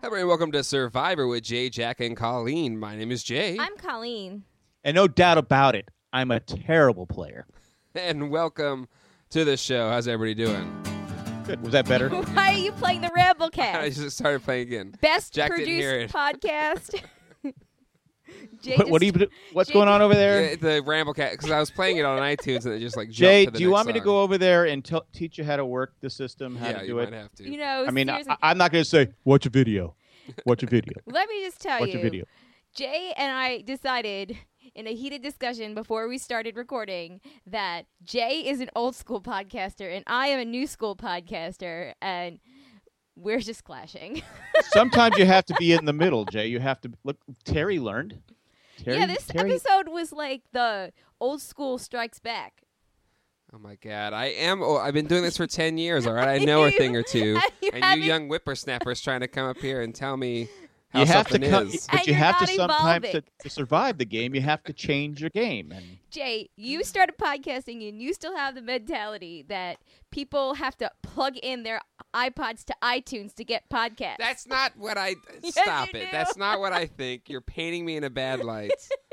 Hello, and welcome to Survivor with Jay, Jack, and Colleen. My name is Jay. I'm Colleen. And no doubt about it, I'm a terrible player. And welcome to the show. How's everybody doing? Good. Was that better? Why are you playing the I Ramblecast? just started playing again. Best Jack didn't hear produced it. podcast. Jay What do you? What's Jay going on over there? Yeah, the Ramblecast, because I was playing it on iTunes and it just like jumped Jay, to the do you next want me to song. go over there and teach you how to work the system, how Yeah, to you do it? might have to. You know, I mean, seriously, I'm not going to say, watch a video. Watch a video. let me just tell Watch you. a video. Jay and I decided in a heated discussion before we started recording that Jay is an old school podcaster and I am a new school podcaster, and we're just clashing. Sometimes you have to be in the middle, Jay. You have to look. Terry learned. Yeah, this episode was like the old school strikes back. Oh my God, I've been doing this for 10 years, all right? I know a thing or two. And you young whippersnappers trying to come up here and tell me how You have to something come, is. but And you you're have to not sometimes evolving. to survive the game. You have to change your game. And Jay, you started podcasting and you still have the mentality that people have to plug in their iPods to iTunes to get podcasts. That's not what I... Yes, Stop you it. do. That's not what I think. You're painting me in a bad light.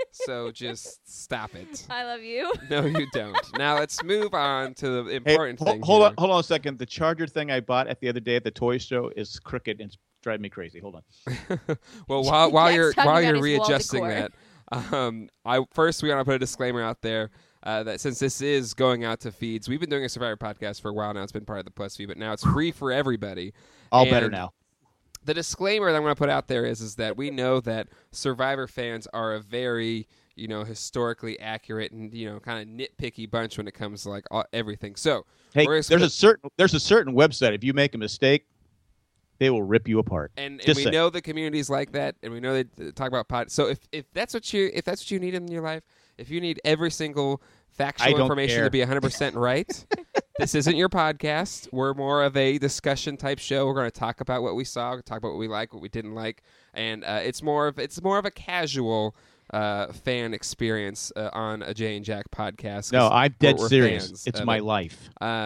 So just stop it. I love you. No, you don't. Now let's move on to the hey, important thing. hold here. on a second. The charger thing I bought at the other day at the toy show is crooked and it's driving me crazy. Hold on. Well, while Jack's you're talking about his wall readjusting decor. that, we want to put a disclaimer out there that since this is going out to feeds, we've been doing a Survivor podcast for a while now. It's been part of the Plus feed, but now it's free for everybody. All And better now. The disclaimer that I'm going to put out there is that we know that Survivor fans are a very historically accurate and kind of nitpicky bunch when it comes to like everything. So Hey, we're there's a certain website. If you make a mistake, they will rip you apart. And Just we saying. know the community's like that, and we know they talk about pod. So if that's what you need in your life, if you need every single I factual don't information care. to be 100% right, this isn't your podcast. We're more of a discussion type show. We're going to talk about what we saw, talk about what we like, what we didn't like, and it's more of a casual fan experience on a Jay and Jack podcast. No, 'cause I'm dead we're serious. fans It's of my it. life.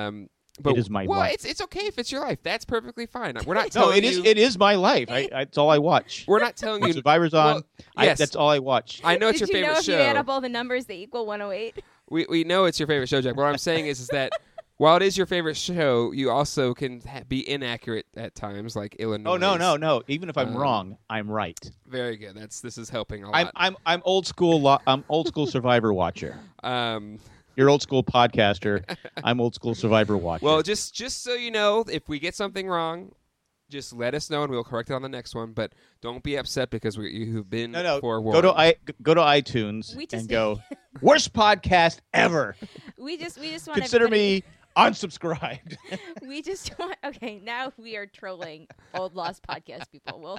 But It is my well, life. it's okay if it's your life. That's perfectly fine. We're not No, telling it is. you. It is my life. It's all I watch. We're not telling When you. Survivor's on, Well, yes. that's all I watch. I know it's Did your you know favorite if you add show. up all the numbers, they equal 108? We know it's your favorite show, Jack. What I'm saying is that while it is your favorite show, you also can be inaccurate at times, like Illinois. Oh no! Even if I'm wrong, I'm right. Very good. This is helping a lot. I'm old school. I'm old school Survivor watcher. Um, You're old school podcaster. I'm old school Survivor watcher. well, just so you know, if we get something wrong, just let us know and we'll correct it on the next one. But don't be upset because you've been no. forewarned. Go to iTunes We just- and go worst podcast ever. We just want Consider everybody- me unsubscribed. We just want. Okay, now we are trolling old lost podcast people. Well,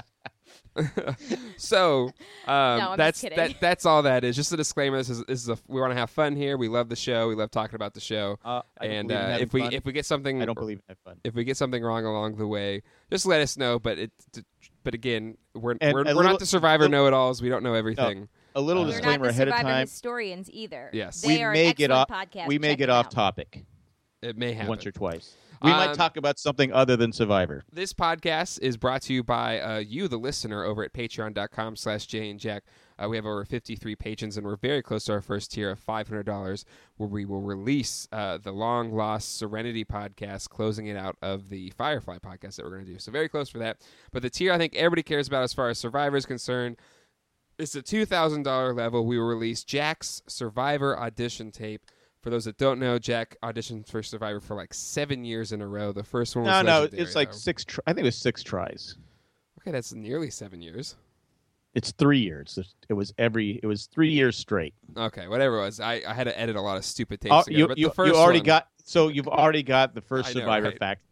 So I'm that's just kidding. that's all that is. Just a disclaimer. This is we want to have fun here. We love the show. We love talking about the show. I don't And believe in having fun. if we get something, I don't believe in having fun. if we get something wrong along the way, just let us know. But again, we're And a not little- the Survivor know-it-alls. We don't know everything. A little We're we're not disclaimer the ahead of Survivor time. historians either. Yes. They We are may an get excellent off. podcast. We may Check get them off out. topic It may happen. once or twice. We might talk about something other than Survivor. This podcast is brought to you by you, the listener, over at patreon.com/Jay and Jack. We have over 53 patrons, and we're very close to our first tier of $500, where we will release the long-lost Serenity podcast, closing it out of the Firefly podcast that we're going to do. So very close for that. But the tier I think everybody cares about as far as Survivor is concerned, it's the $2,000 level. We will release Jack's Survivor audition tape. For those that don't know, Jack auditioned for Survivor for like 7 years in a row. The first one was No, legendary, it's like though. 6. I think it was 6 tries. Okay, that's nearly 7 years. It's 3 years. It was 3 years straight. Okay, whatever it was. I had to edit a lot of stupid tapes Oh, together. But you the first already one, got. So you've already got the first I know, Survivor right? fact.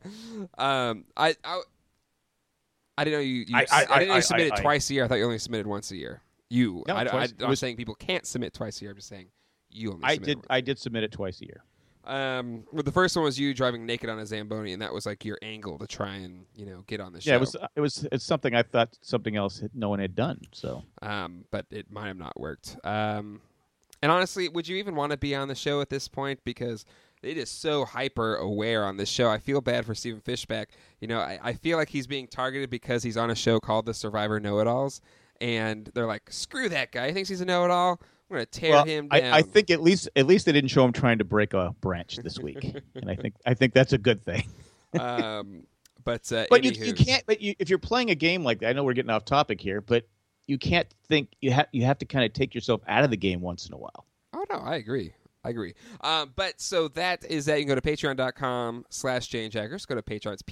I didn't know you. I didn't know you submitted I- twice a year. I thought you only submitted once a year. You. No, twice. I'm not saying people can't submit twice a year. I'm just saying you only. submitted once. I did submit it twice a year. Well, the first one was you driving naked on a Zamboni, and that was like your angle to try and get on the show. Yeah, it's something I thought something else no one had done. So But it might have not worked. And honestly, would you even want to be on the show at this point? Because it is so hyper aware on this show. I feel bad for Stephen Fishbach. You know, I feel like he's being targeted because he's on a show called The Survivor Know-It-Alls, and they're like, screw that guy. He thinks he's a know-it-all. I'm going to tear him down. I think at least they didn't show him trying to break a branch this week, and I think that's a good thing. But you can't. But if you're playing a game like that, I know we're getting off topic here, but you can't think you have to kind of take yourself out of the game once in a while. Oh no, I agree. But so that is that. You can go to patreon.com/JayandJaggers. Go to Patreon. It's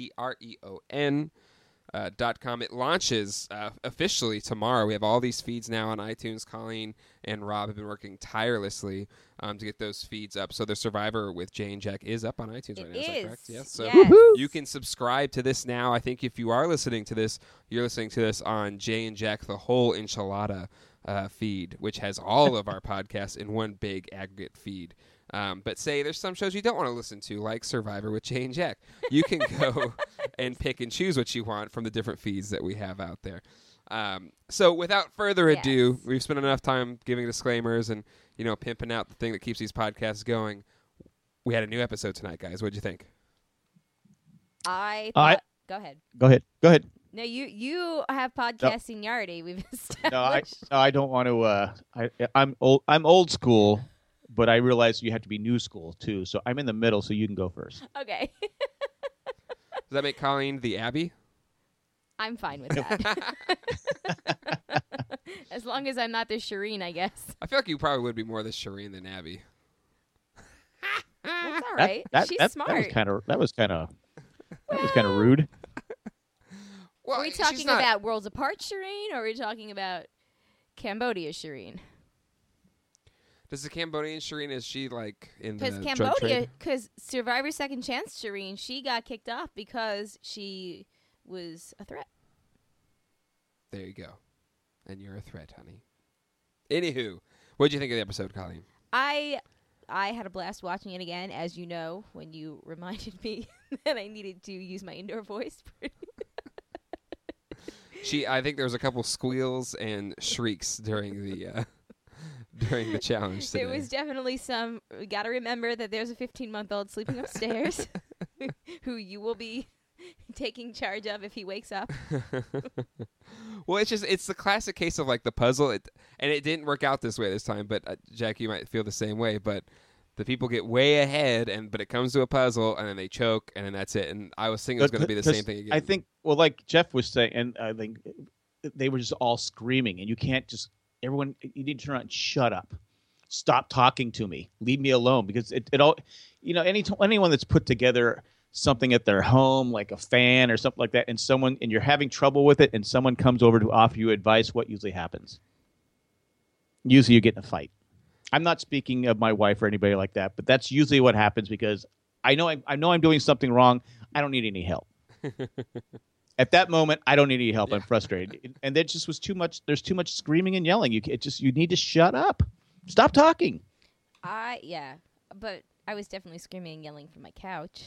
patreon.com. It launches officially tomorrow. We have all these feeds now on iTunes. Colleen and Rob have been working tirelessly to get those feeds up. So the Survivor with Jay and Jack is up on iTunes right now. Is that correct? Yes. So you can subscribe to this now. I think if you are listening to this, you're listening to this on Jay and Jack, the whole enchilada feed, which has all of our podcasts in one big aggregate feed. But say there's some shows you don't want to listen to, like Survivor with Jay and Jack. You can go and pick and choose what you want from the different feeds that we have out there. So without further ado, we've spent enough time giving disclaimers and, pimping out the thing that keeps these podcasts going. We had a new episode tonight, guys. What'd you think? Go ahead. Go ahead. No, you have podcast seniority. We've established. No, I don't want to. I'm old school, but I realize you have to be new school too. So I'm in the middle. So you can go first. Okay. Does that make Colleen the Abby? I'm fine with that. As long as I'm not the Shireen, I guess. I feel like you probably would be more the Shireen than Abby. That's all right. She's smart. That was kind of rude. Well, are we talking about Worlds Apart Shireen, or are we talking about Cambodia Shireen? Does the Cambodian Shireen, is she like in the Cambodia, drug trade? Because Survivor Second Chance Shireen, she got kicked off because she was a threat. There you go. And you're a threat, honey. Anywho, what did you think of the episode, Colleen? I had a blast watching it again, as you know, when you reminded me that I needed to use my indoor voice. I think there was a couple squeals and shrieks during the challenge today. There was definitely some. We got to remember that there's a 15-month-old sleeping upstairs who you will be taking charge of if he wakes up. Well, it's the classic case of like the puzzle, and it didn't work out this way this time. But Jack, you might feel the same way. But the people get way ahead, but it comes to a puzzle, and then they choke, and then that's it. And I was thinking it was going to be the same thing again. I think, well, like Jeff was saying, and I think they were just all screaming, and you can't just everyone. You need to turn around and shut up, stop talking to me, leave me alone, because it all, anyone that's put together something at their home, like a fan or something like that, and you're having trouble with it, and someone comes over to offer you advice, what usually happens? Usually you get in a fight. I'm not speaking of my wife or anybody like that, but that's usually what happens, because I know I'm doing something wrong. I don't need any help. At that moment, I don't need any help. Yeah. I'm frustrated. And there just was too much. There's too much screaming and yelling. You need to shut up. Stop talking. But I was definitely screaming and yelling from my couch.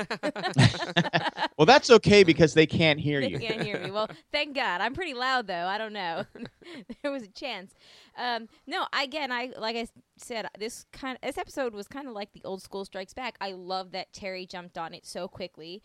Well, that's okay because they can't hear you. They can't hear me. Well, thank God. I'm pretty loud, though. I don't know. There was a chance. No, again, like I said, this episode was kind of like the Old School Strikes Back. I love that Terry jumped on it so quickly.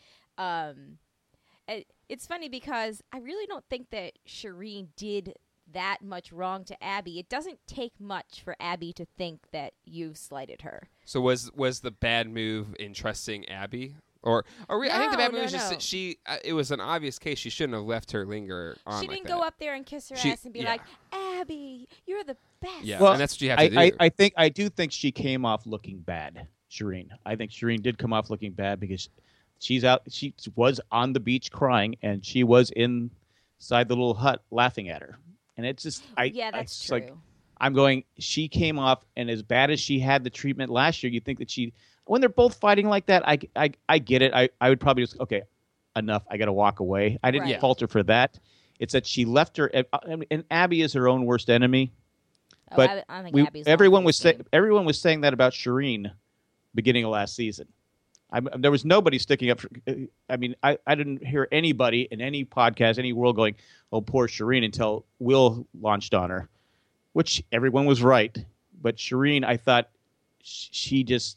It's funny because I really don't think that Shireen did that much wrong to Abby. It doesn't take much for Abby to think that you've slighted her. So was the bad move in trusting Abby? I think the bad move was just that it was an obvious case. She shouldn't have left her linger on. She didn't go up there and kiss her ass and be like, Abby, you're the best. Yeah, and that's what you have to do. I do think she came off looking bad, Shireen. I think Shireen did come off looking bad because she's out. She was on the beach crying, and she was inside the little hut laughing at her. And it's just, that's true. Like, I'm going, she came off, and as bad as she had the treatment last year, you think that when they're both fighting like that, I get it. I would probably just, okay, enough. I got to walk away. I didn't fault her for that. It's that she left her, and Abby is her own worst enemy. But I think Abby's everyone was saying that about Shireen beginning of last season. There was nobody sticking up. I didn't hear anybody in any podcast, any world going, "Oh, poor Shireen," until Will launched on her, which everyone was right. But Shireen, I thought she just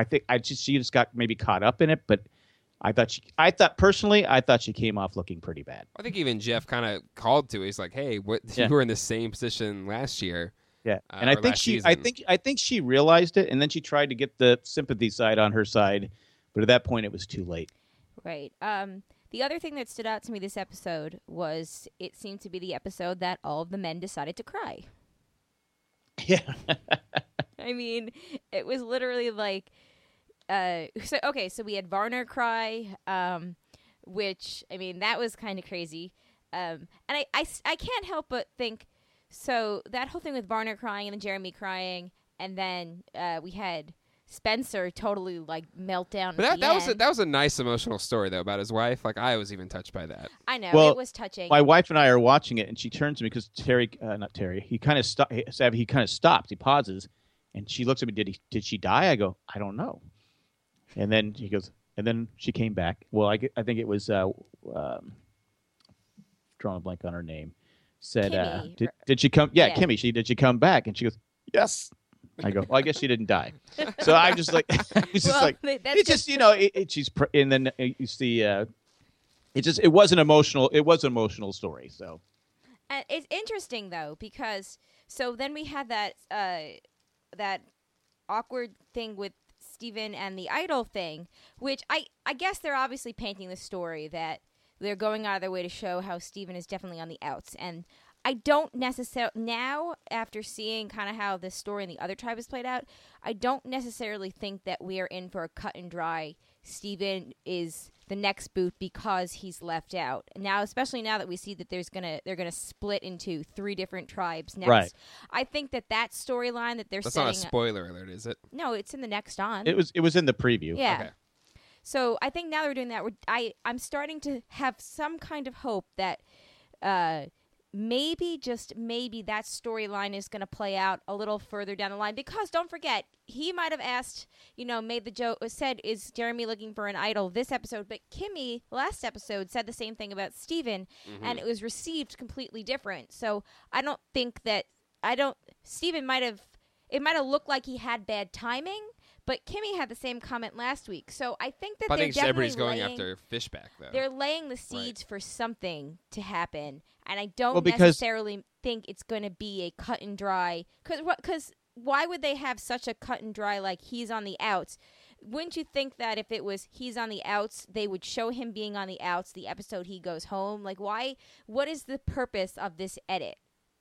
got maybe caught up in it. But I thought personally she came off looking pretty bad. I think even Jeff kind of called to it. He's like, "Hey, you were in the same position last year." Yeah, and I think she realized it, and then she tried to get the sympathy side on her side, but at that point it was too late. Right. The other thing that stood out to me this episode was it seemed to be the episode that all of the men decided to cry. Yeah. I mean, it was literally like, so we had Varner cry, which, I mean, that was kind of crazy. And I can't help but think, so that whole thing with Varner crying and then Jeremy crying, and then we had Spencer totally like meltdown. But that was a nice emotional story though about his wife. Like I was even touched by that. I know, well, it was touching. My wife and I are watching it, and she turns to me because not Terry. He kind of stops. He pauses, and she looks at me. Did she die? I go, I don't know. And then he goes, and then she came back. Well, I think it was drawing a blank on her name. Said, did she come? Yeah, Kimmy. Did she come back? And she goes, yes. I go, well, I guess she didn't die. So I'm just like, it's just like, it's just, she's, and then you see, it was an emotional story. So it's interesting though, because so then we had that awkward thing with Steven and the idol thing, which I guess they're obviously painting the story that they're going out of their way to show how Steven is definitely on the outs. And I don't necessarily, now after seeing kind of how the story in the other tribe has played out, I don't necessarily think that we are in for a cut and dry Steven is the next boot because he's left out. Now, especially now that we see that they're gonna split into 3 different tribes next. Right. I think that storyline that they're setting. That's not a spoiler alert, is it? No, it's in the next on. It was in the preview. Yeah. Okay. So I think now that we're doing that, I'm starting to have some kind of hope that maybe, just maybe, that storyline is going to play out a little further down the line. Because don't forget, he might have asked, made the joke, said, is Jeremy looking for an idol this episode? But Kimmy, last episode, said the same thing about Steven, and it was received completely different. So I don't think that, Steven it might have looked like he had bad timing, but Kimmy had the same comment last week. So I think that everybody's going after Fishback, though. They're laying the seeds for something to happen. And I don't necessarily think it's going to be a cut and dry. Because why would they have such a cut and dry, like he's on the outs? Wouldn't you think that if it was he's on the outs, they would show him being on the outs the episode he goes home? Like, why? What is the purpose of this edit?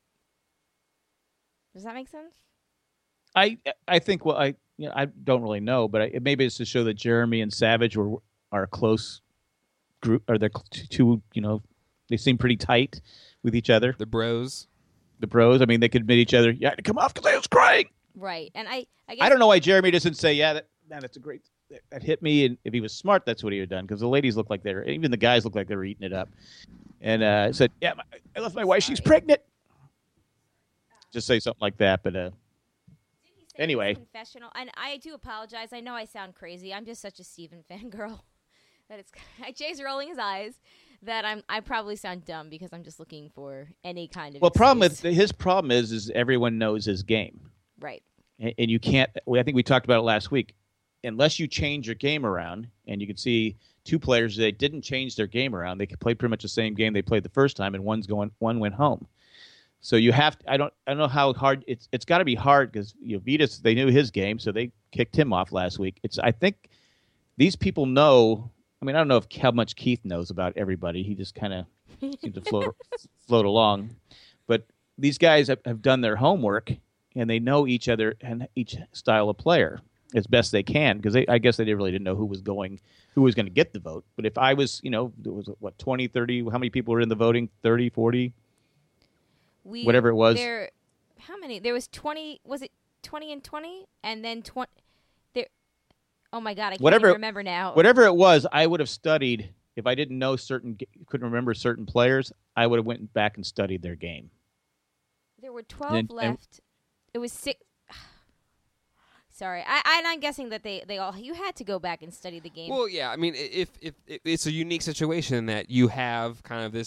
Does that make sense? I think, well, I don't really know, but maybe it's to show that Jeremy and Savage are a close group, or they're two, they seem pretty tight with each other. The bros. I mean, they could admit each other. You had to come off because I was crying. Right, and I guess I don't know why Jeremy doesn't say, yeah, that's a great, that hit me. And if he was smart, that's what he would have done, because the ladies look like even the guys look like they were eating it up. And said, yeah, I left my wife. She's pregnant. Just say something like that, but. Anyway, confessional, and I do apologize. I know I sound crazy. I'm just such a Steven fangirl that it's. Jay's rolling his eyes. That I probably sound dumb because I'm just looking for any kind of. Well, his problem is everyone knows his game, right? And you can't. I think we talked about it last week. Unless you change your game around, and you can see 2 players that didn't change their game around, they could play pretty much the same game they played the first time, and one went home. So you have to, I don't know how hard it's got to be hard, because Vitas, they knew his game, so they kicked him off last week. I think these people know. I mean, I don't know how much Keith knows about everybody. He just kind of seems to float along. But these guys have done their homework, and they know each other and each style of player as best they can, because I guess they really didn't know who was going to get the vote. But if I was, there was 20, 30, how many people were in the voting? 30, 40. Whatever it was. How many? There was 20. Was it 20 and 20? And then 20. Oh my God, I can't even remember now. Whatever it was, I would have studied. If I didn't know couldn't remember certain players, I would have went back and studied their game. There were 12 left. It was 6. Sorry, I'm guessing that they all. You had to go back and study the game. Well, yeah. I mean, if it's a unique situation that you have kind of this.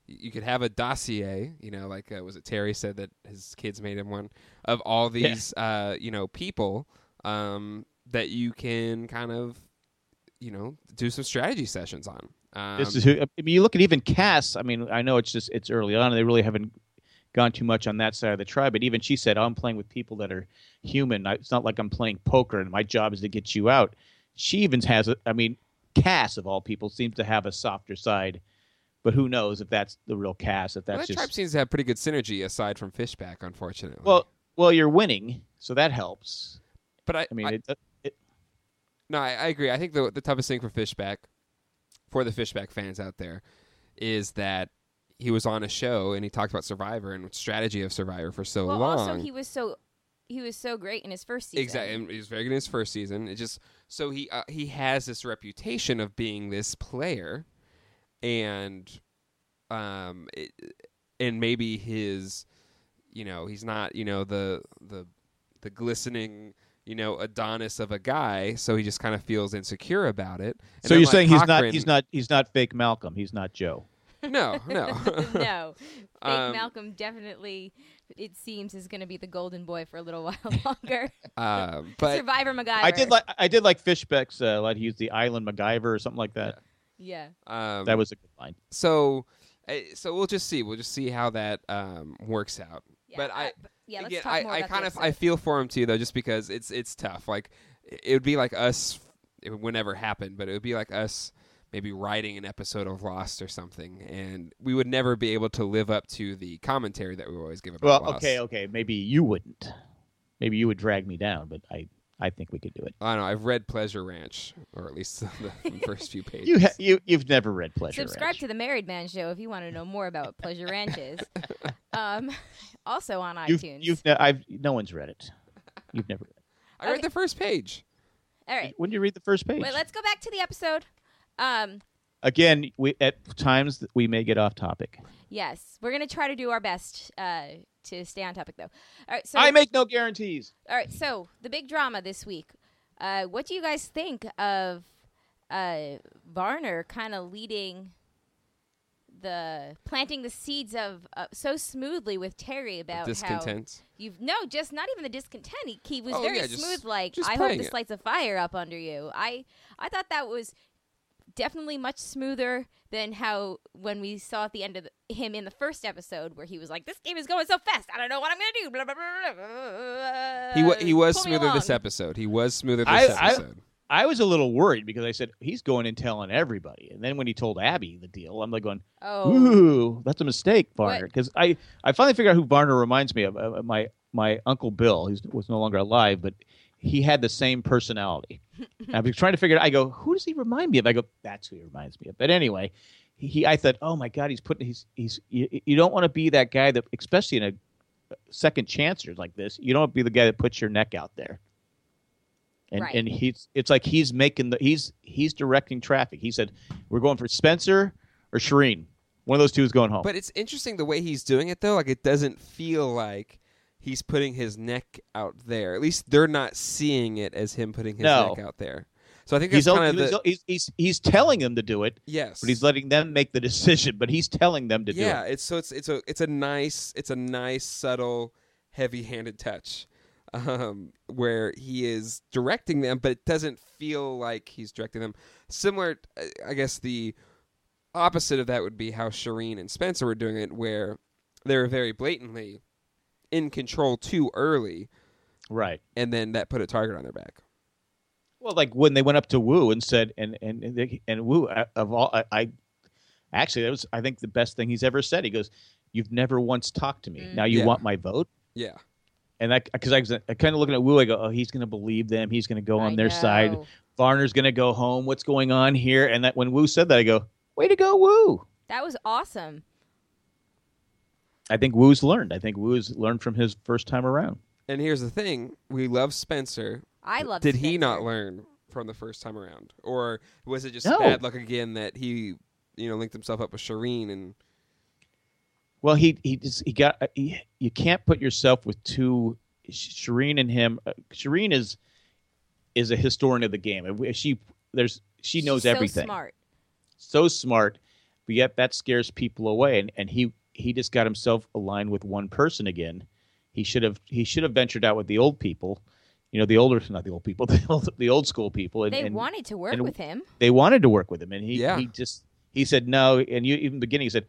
you could have a dossier, like was it Terry said that his kids made him one of all these, people that you can kind of, do some strategy sessions on. This is who. I mean, you look at even Cass. I mean, I know it's early on, and they really haven't gone too much on that side of the tribe. But even she said, "Oh, I'm playing with people that are human. It's not like I'm playing poker, and my job is to get you out." She even has I mean, Cass of all people seems to have a softer side, but who knows if that's the real Cass? If that's that tribe just seems to have pretty good synergy aside from Fishback, unfortunately. well, you're winning, so that helps. But I mean, no, I agree. I think the toughest thing for Fishback, for the Fishback fans out there, is that he was on a show and he talked about Survivor and strategy of Survivor for so long. Also, he was so great in his first season. Exactly, and he was very good in his first season. It just so he has this reputation of being this player, and and maybe his, he's not the glistening Adonis of a guy, so he just kind of feels insecure about it. And so you're like saying Cochran, he's not fake Malcolm. He's not Joe. No. No. Fake Malcolm definitely, it seems, is going to be the golden boy for a little while longer. But Survivor MacGyver. I did like Fishback's he used the Island MacGyver or something like that. Yeah. That was a good line. So we'll just see. We'll just see how that works out. Yeah, but let's talk more about the I feel for him too, though, just because it's tough. Like it would be like us. It would never happen, but it would be like us maybe writing an episode of Lost or something, and we would never be able to live up to the commentary that we always give about Lost. Okay. Maybe you wouldn't. Maybe you would drag me down, but I think we could do it. I don't know. I've read Pleasure Ranch, or at least the first few pages. You've never read Pleasure Subscribe Ranch. to the Married Man Show if you want to know more about what Pleasure Ranch is. Also on iTunes. No one's read it. You've never read it. I read the first page. All right. When did you read the first page? Wait, let's go back to the episode. Again, at times we may get off topic. Yes, we're gonna try to do our best to stay on topic, though. All right, so I make no guarantees. All right, so the big drama this week. What do you guys think of Varner kind of leading planting the seeds of so smoothly with Terry about discontent? Just not even the discontent. He was smooth. Like, just I hope playing this lights a fire up under you. I thought that was definitely much smoother than how when we saw at the end of him in the first episode where he was like, "This game is going so fast, I don't know what I'm gonna do." Blah, blah, blah, blah. He was Pull me smoother along. this episode. He was smoother this episode. I was a little worried because I said he's going and telling everybody, and then when he told Abby the deal, I'm like going, Oh, "Ooh, that's a mistake, Varner." Because I finally figured out who Varner reminds me of. My Uncle Bill, who was no longer alive, but he had the same personality. I was trying to figure it out. I go, who does he remind me of? I go, that's who he reminds me of. But anyway, I thought, oh my God, you don't want to be that guy that, especially in a second chancer like this, you don't want to be the guy that puts your neck out there. And Right. and it's like he's directing traffic. He said, we're going for Spencer or Shireen. One of those two is going home. But it's interesting the way he's doing it, though. Like, it doesn't feel like he's putting his neck out there. At least they're not seeing it as him putting his neck out there. So I think that's kind of he's telling them to do it. Yes, but he's letting them make the decision. But he's telling them to do it. Yeah, it's a nice subtle, heavy-handed touch, where he is directing them, but it doesn't feel like he's directing them. Similar, I guess the opposite of that would be how Shireen and Spencer were doing it, where they were very blatantly in control too early, right? And then that put a target on their back. Well, like when they went up to Wu and said, and Wu of all, actually that was, I think, the best thing he's ever said. He goes, "You've never once talked to me. Now you want my vote." Yeah. And because I was kind of looking at Wu, I go, "Oh, he's going to believe them. He's going to go on their side. Varner's going to go home. What's going on here?" And that when Wu said that, I go, "Way to go, Wu!" That was awesome. I think Wu's learned. I think Wu's learned from his first time around. And here's the thing: we love Spencer. I love. Did Spencer. he not learn from the first time around, or was it just No. bad luck again that he, linked himself up with Shireen and? Well, you can't put yourself with two. Shireen and him. Shireen is a historian of the game. She knows She's everything. So smart. So smart. but yet that scares people away. And he just got himself aligned with one person again. He should have ventured out with the old people, not the old people, the old school people. And, they wanted to work with him. They wanted to work with him, and he said no. And even in the beginning, he said,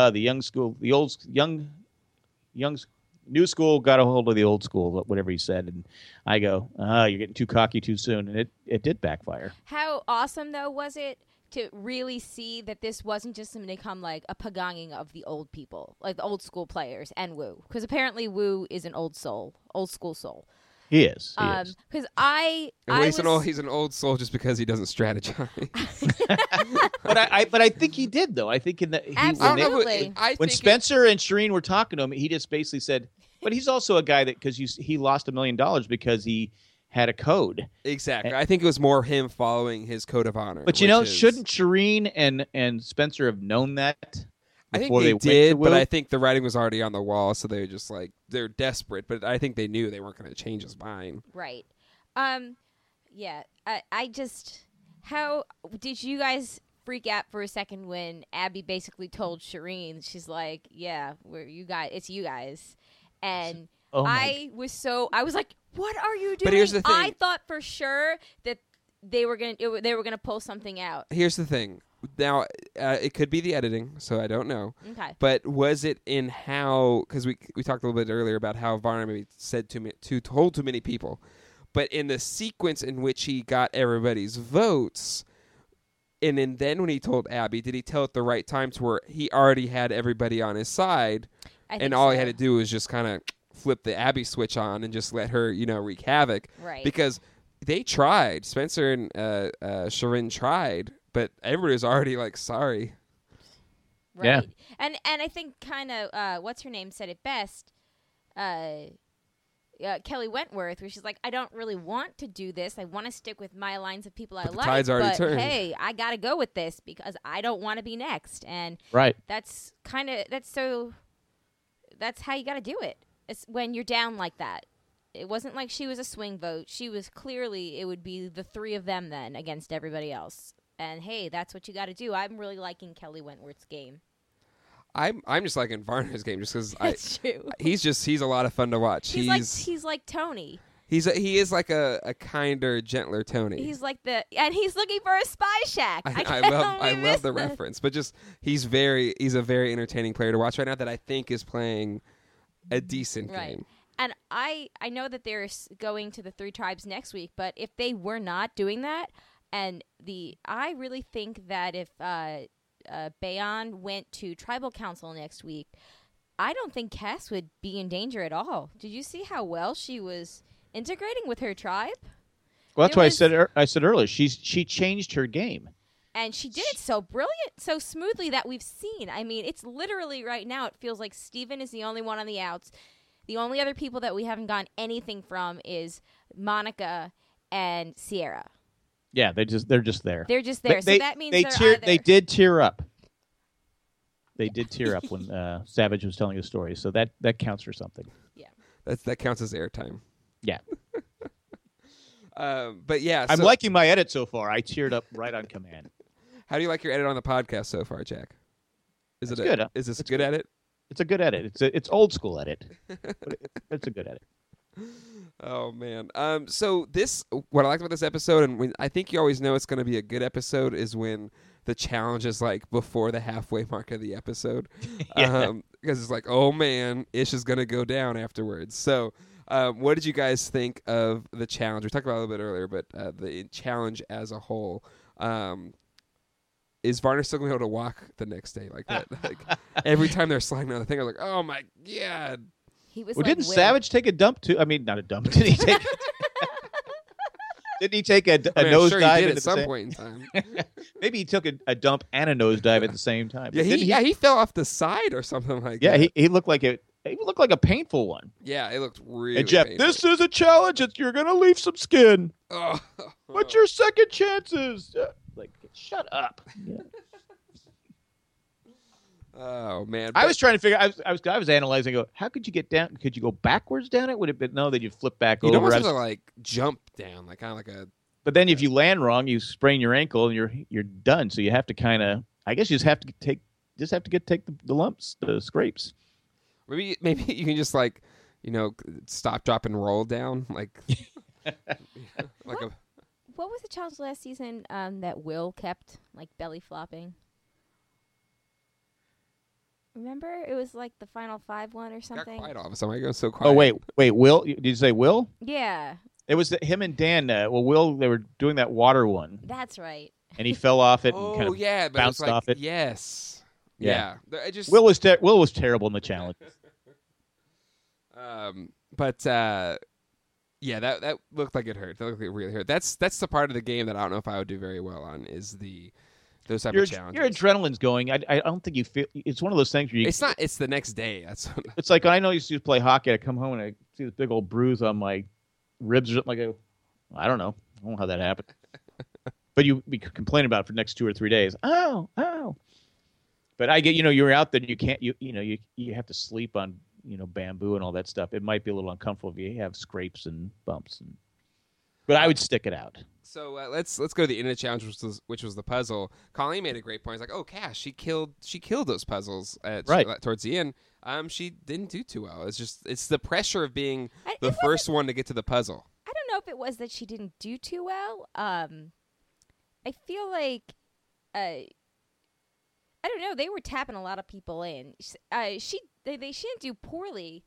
new school got a hold of the old school, whatever he said. And I go, you're getting too cocky too soon. And it did backfire. How awesome, though, was it to really see that this wasn't just going to become like a pagonging of the old people, like the old school players and Wu? Because apparently Wu is an old school soul. He is. Because he's an old soul just because he doesn't strategize. but I think he did, though. I think absolutely. When Spencer and Shireen were talking to him, he just basically said, but he's also a guy that because he lost $1 million because he had a code. Exactly. I think it was more him following his code of honor. But shouldn't Shireen and Spencer have known that? I think they did, but I think the writing was already on the wall, so they were just like, they're desperate, but I think they knew they weren't going to change his mind. Right. Yeah. How did you guys freak out for a second when Abby basically told Shireen, she's like, yeah, it's you guys. And I was like, what are you doing? But here's the thing. I thought for sure that they were gonna pull something out. Here's the thing. Now, it could be the editing, so I don't know. Okay. But was it in how? Because we talked a little bit earlier about how Varner maybe said told too many people, but in the sequence in which he got everybody's votes, and then when he told Abby, did he tell at the right time to where he already had everybody on his side, and all he had to do was just kind of flip the Abby switch on and just let her, wreak havoc. Right. Because they tried. Spencer and Shireen tried. But everybody was already like, sorry. Right. Yeah. And I think kind of, what's her name said it best, Kelly Wentworth, where she's like, I don't really want to do this. I want to stick with my lines of people But I the like. tide's already but turned. Hey, I got to go with this because I don't want to be next. And right. that's how you got to do it. It's when you're down like that. It wasn't like she was a swing vote. She was clearly, it would be the three of them then against everybody else. And hey, that's what you got to do. I'm really liking Kelly Wentworth's game. I'm just liking Varner's game just because That's true. He's a lot of fun to watch. He's like Tony. He is like a kinder, gentler Tony. He's like and he's looking for a spy shack. I love the reference, but just he's a very entertaining player to watch right now that I think is playing a decent game. And I know that they're going to the three tribes next week, but if they were not doing that. And I really think that if Bayon went to tribal council next week, I don't think Cass would be in danger at all. Did you see how well she was integrating with her tribe? Well, that's why I said earlier. She changed her game, and she did it so brilliant, so smoothly that we've seen. I mean, it's literally right now. It feels like Steven is the only one on the outs. The only other people that we haven't gotten anything from is Monica and Sierra. Yeah, they're just there. They're just there. So that means they did tear up. They did tear up when Savage was telling his story. So that counts for something. Yeah. That counts as airtime. Yeah. But yeah, I'm liking my edit so far. I teared up right on command. How do you like your edit on the podcast so far, Jack? Is it good? Is this a good edit? It's a good edit. It's old school edit. But it's a good edit. Oh man. So what I liked about this episode, and I think you always know it's going to be a good episode, is when the challenge is like before the halfway mark of the episode, because it's like, oh man, Ish is going to go down afterwards. So, what did you guys think of the challenge? We talked about it a little bit earlier, but the challenge as a whole. Is Varner still going to be able to walk the next day like that? Like every time they're sliding on the thing, I was like, oh my god. He was didn't Savage take a dump too? I mean, not a dump. Did he take? Didn't he take a nosedive at some point in time? Maybe he took a dump and a nosedive at the same time. Yeah, he fell off the side or something like that. Yeah, he looked like it. He looked like a painful one. Yeah, it looked really. Hey Jeff, painful. This is a challenge. You're gonna leave some skin. Oh. What's your second chances? Like, shut up. Yeah. Oh man! I was trying to figure. I was analyzing. Go, how could you get down? Could you go backwards down it? Would it be no? Then you flip back over. You almost have to like jump down, like kind of like a. But then if you land wrong, you sprain your ankle and you're done. So you have to kind of. I guess you just have to just have to take the lumps, the scrapes. Maybe you can just stop, drop, and roll down like like a. What was the challenge last season that Will kept like belly flopping? Remember, it was like the Final 5 one or something. Got quiet all of a sudden. I go so quiet. Oh wait, Will? Did you say Will? Yeah, It was him and Dan. Will, they were doing that water one, that's right. and he fell off it and Oh kind of yeah, but bounced it's like, off it. Yes. Yeah. I just Will was terrible in the challenge. Yeah, that looked like it hurt. That looked like it really hurt. That's the part of the game that I don't know if I would do very well on is those type of challenges. Your adrenaline's going. I don't think you feel. It's one of those things where you. It's not. It's the next day. That's. It's like I know you used to play hockey. I come home and I see this big old bruise on my ribs or something. I go, I don't know how that happened. But you be complaining about it for the next 2 or 3 days. Oh. But I get, you're out there. You can't. You have to sleep on bamboo and all that stuff. It might be a little uncomfortable if you have scrapes and bumps. But I would stick it out. So let's go to the internet challenge, which was the puzzle. Colleen made a great point. He's like, oh, Cash, she killed those puzzles towards the end. She didn't do too well. It's the pressure of being the first one to get to the puzzle. I don't know if it was that she didn't do too well. I feel like, I don't know. They were tapping a lot of people in. They shouldn't do poorly.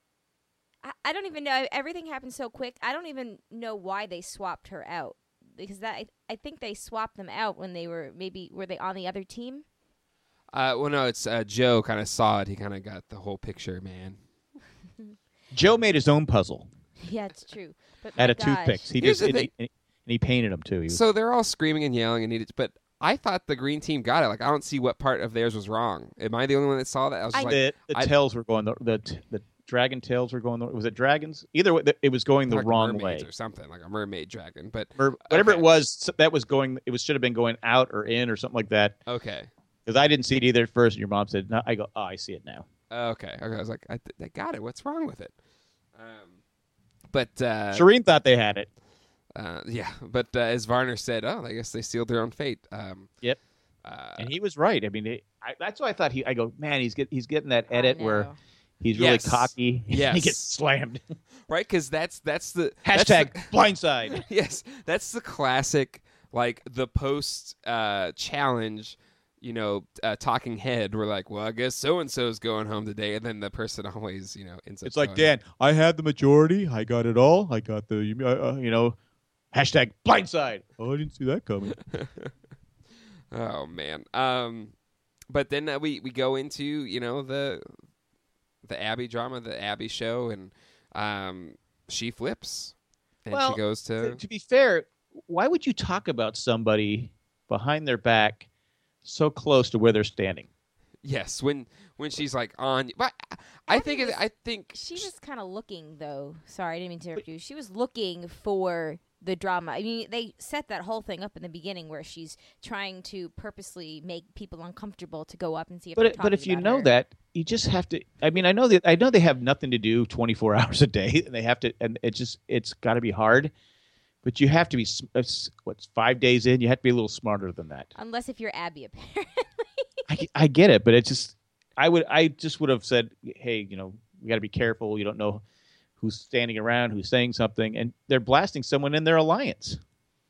I don't even know. Everything happened so quick. I don't even know why they swapped her out. Because I think they swapped them out when they were they on the other team? Well, no, it's Joe kind of saw it. He kind of got the whole picture, man. Joe made his own puzzle. Yeah, it's true. But out of toothpicks. He Here's just the thing. and he painted them too. So they're all screaming and yelling and needed, but I thought the green team got it. Like I don't see what part of theirs was wrong. Am I the only one that saw that? I was just the tails were going the dragon tails were going. Was it dragons? Either way, it was going the like wrong way or something like a mermaid dragon. But whatever okay. it was, that was going. It should have been going out or in or something like that. Okay. Because I didn't see it either at first, and your mom said, "No." I go, "Oh, I see it now." Okay. I was like, I got it. What's wrong with it? But Shireen thought they had it. Yeah, but as Varner said, I guess they sealed their own fate. Yep. And he was right. I mean, that's why I thought I go, man, he's getting that edit where he's really cocky. Yes. He gets slammed. Right, because that's the hashtag blindside. Yes, that's the classic, like the post challenge. Talking head. We're like, well, I guess so and so's going home today, and then the person always, ends up. It's like, Dan, I had the majority. I got it all. I got the, hashtag blindside. Oh, I didn't see that coming. Oh man. But then we go into the Abby drama, the Abby show, and she flips, and she goes to. To be fair, why would you talk about somebody behind their back so close to where they're standing? Yes, when she's like on, but I think she was kind of looking though. Sorry, I didn't mean to interrupt you. She was looking for the drama. I mean, they set that whole thing up in the beginning where she's trying to purposely make people uncomfortable to go up and see if. But if you know that, you just have to. I mean, I know they have nothing to do 24 hours a day, and they have to, and it's got to be hard. But you have to be 5 days in. You have to be a little smarter than that. Unless if you're Abby, apparently. I get it, but it's just I just would have said, hey, we got to be careful. You don't know who's standing around, who's saying something, and they're blasting someone in their alliance.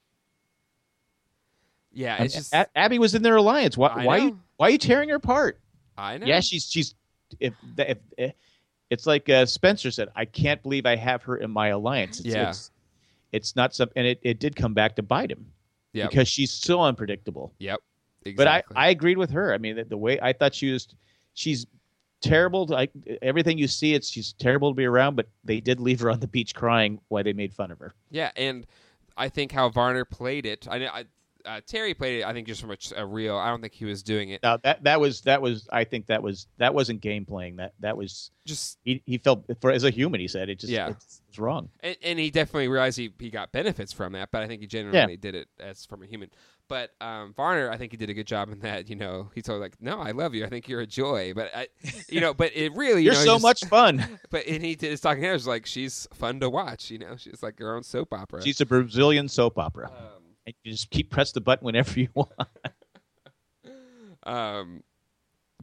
Yeah, it's just Abby was in their alliance. Why are you tearing her apart? I know. Yeah, she's if it's like Spencer said, I can't believe I have her in my alliance. It's not something, and it did come back to bite him. Yeah, because she's so unpredictable. Yep. Exactly. But I agreed with her. I mean, the way I thought she's terrible. Like everything you see, she's terrible to be around. But they did leave her on the beach crying while they made fun of her. Yeah, and I think how Varner played it. Terry played it. I think just from a real. I don't think he was doing it. Now that was. I think that wasn't game playing. That was just he felt as a human. He said it's wrong. And he definitely realized he got benefits from that. But I think he genuinely did it as from a human. But Varner, I think he did a good job in that. He told like, no, I love you. I think you're a joy. But but it really, you're so much fun. But and he did his talking head was like, she's fun to watch. She's like her own soap opera. She's a Brazilian soap opera. And you just press the button whenever you want.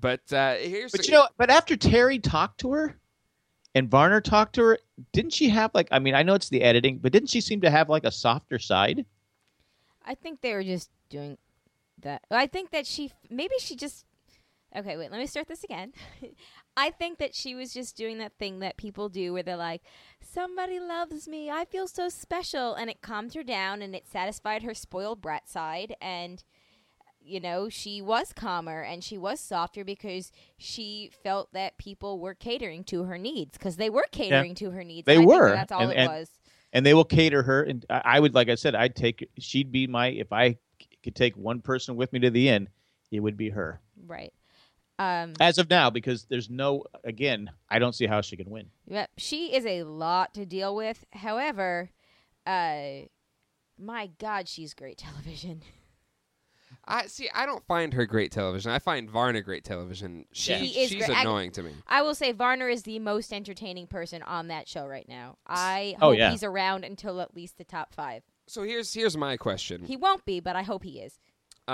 But here's. But after Terry talked to her, and Varner talked to her, didn't she have like? I mean, I know it's the editing, but didn't she seem to have like a softer side? I think they were just doing that. I think that maybe she just. Okay, wait. Let me start this again. I think that she was just doing that thing that people do where they're like, somebody loves me. I feel so special. And it calmed her down and it satisfied her spoiled brat side. And, she was calmer and she was softer because she felt that people were catering to her needs because they were catering to her needs. They I were. think that's all it was. And they will cater her. And I would, like I said, she'd be if I could take one person with me to the end, it would be her. Right. As of now, because I don't see how she can win. Yep, she is a lot to deal with. However, my God, she's great television. I don't find her great television. I find Varner great television. She's annoying to me. I will say Varner is the most entertaining person on that show right now. I hope he's around until at least the top 5. So here's my question. He won't be, but I hope he is.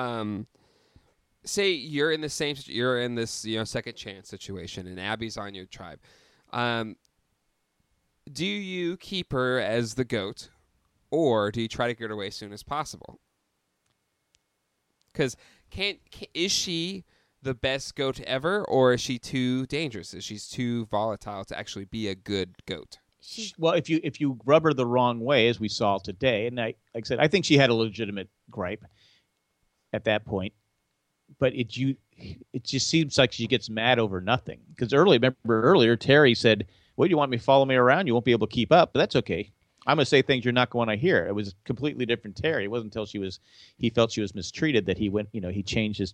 Say you're in this second chance situation, and Abby's on your tribe. Do you keep her as the GOAT, or do you try to get her away as soon as possible? Because is she the best GOAT ever, or is she too dangerous? Is she too volatile to actually be a good GOAT? Well, if you rub her the wrong way, as we saw today, and like I said, I think she had a legitimate gripe at that point. But it just seems like she gets mad over nothing. Because earlier, Terry said, well, you want me to follow me around? You won't be able to keep up. But that's okay. I'm going to say things you're not going to hear. It was a completely different Terry. It wasn't until he felt she was mistreated that he went, he changed his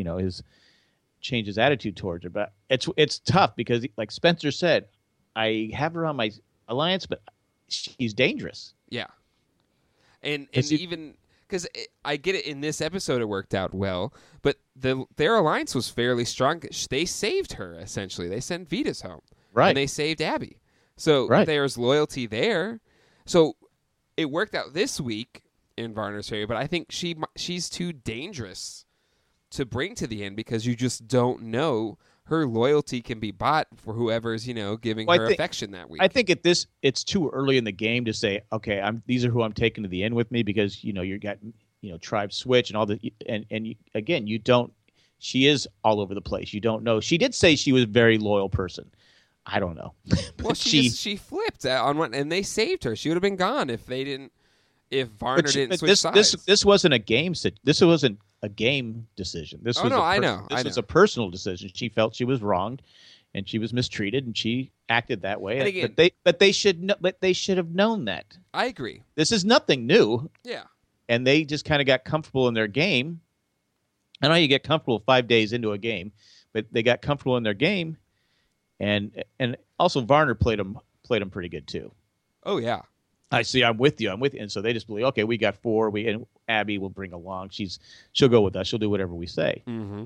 attitude towards her. But it's tough because, like Spencer said, I have her on my alliance, but she's dangerous. Yeah. And even... Because I get it, in this episode it worked out well, but their alliance was fairly strong. They saved her, essentially. They sent Vetus home. Right. And they saved Abby. So there's loyalty there. So it worked out this week in Varner's favor, but I think she's too dangerous to bring to the end because you just don't know. Her loyalty can be bought for whoever's, giving her affection that week. I think it's too early in the game to say, okay, these are who I'm taking to the end with me because, you got, tribe switch and all the, and again, you don't, she is all over the place. You don't know. She did say she was a very loyal person. I don't know. Well, she flipped on one and they saved her. She would have been gone if Varner didn't switch sides. This wasn't a game. This wasn't a game decision. This was a personal decision. She felt she was wronged, and she was mistreated, and she acted that way. Again, but they should have known that. I agree. This is nothing new. Yeah, and they just kind of got comfortable in their game. I know you get comfortable 5 days into a game, but they got comfortable in their game, and also Varner played them pretty good too. Oh yeah. I see. I'm with you. And so they just believe, okay, we got 4. And Abby will bring along. She'll go with us. She'll do whatever we say. Mm-hmm.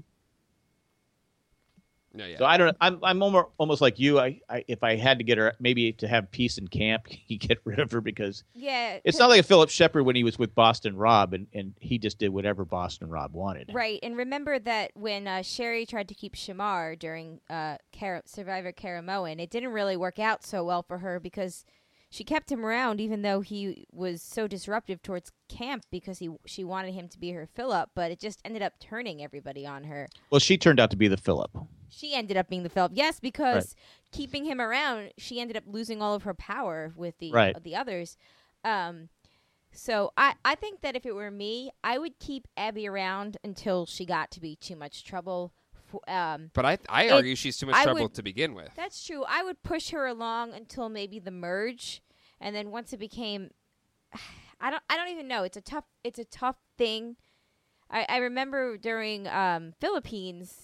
Yeah. So I don't. I'm almost like you. If I had to get her, maybe to have peace in camp, you get rid of her because it's not like a Philip Shepard when he was with Boston Rob and he just did whatever Boston Rob wanted. Right. And remember that when Sherry tried to keep Shamar during Survivor Karamoan, it didn't really work out so well for her because she kept him around even though he was so disruptive towards camp because she wanted him to be her Philip, but it just ended up turning everybody on her. Well, she turned out to be the Philip. She ended up being the Philip. Yes, because keeping him around, she ended up losing all of her power with the others. So I think that if it were me, I would keep Abby around until she got to be too much trouble. But I argue she's too much trouble to begin with. That's true. I would push her along until maybe the merge, and then once it became, I don't even know. It's a tough thing. I remember during Philippines,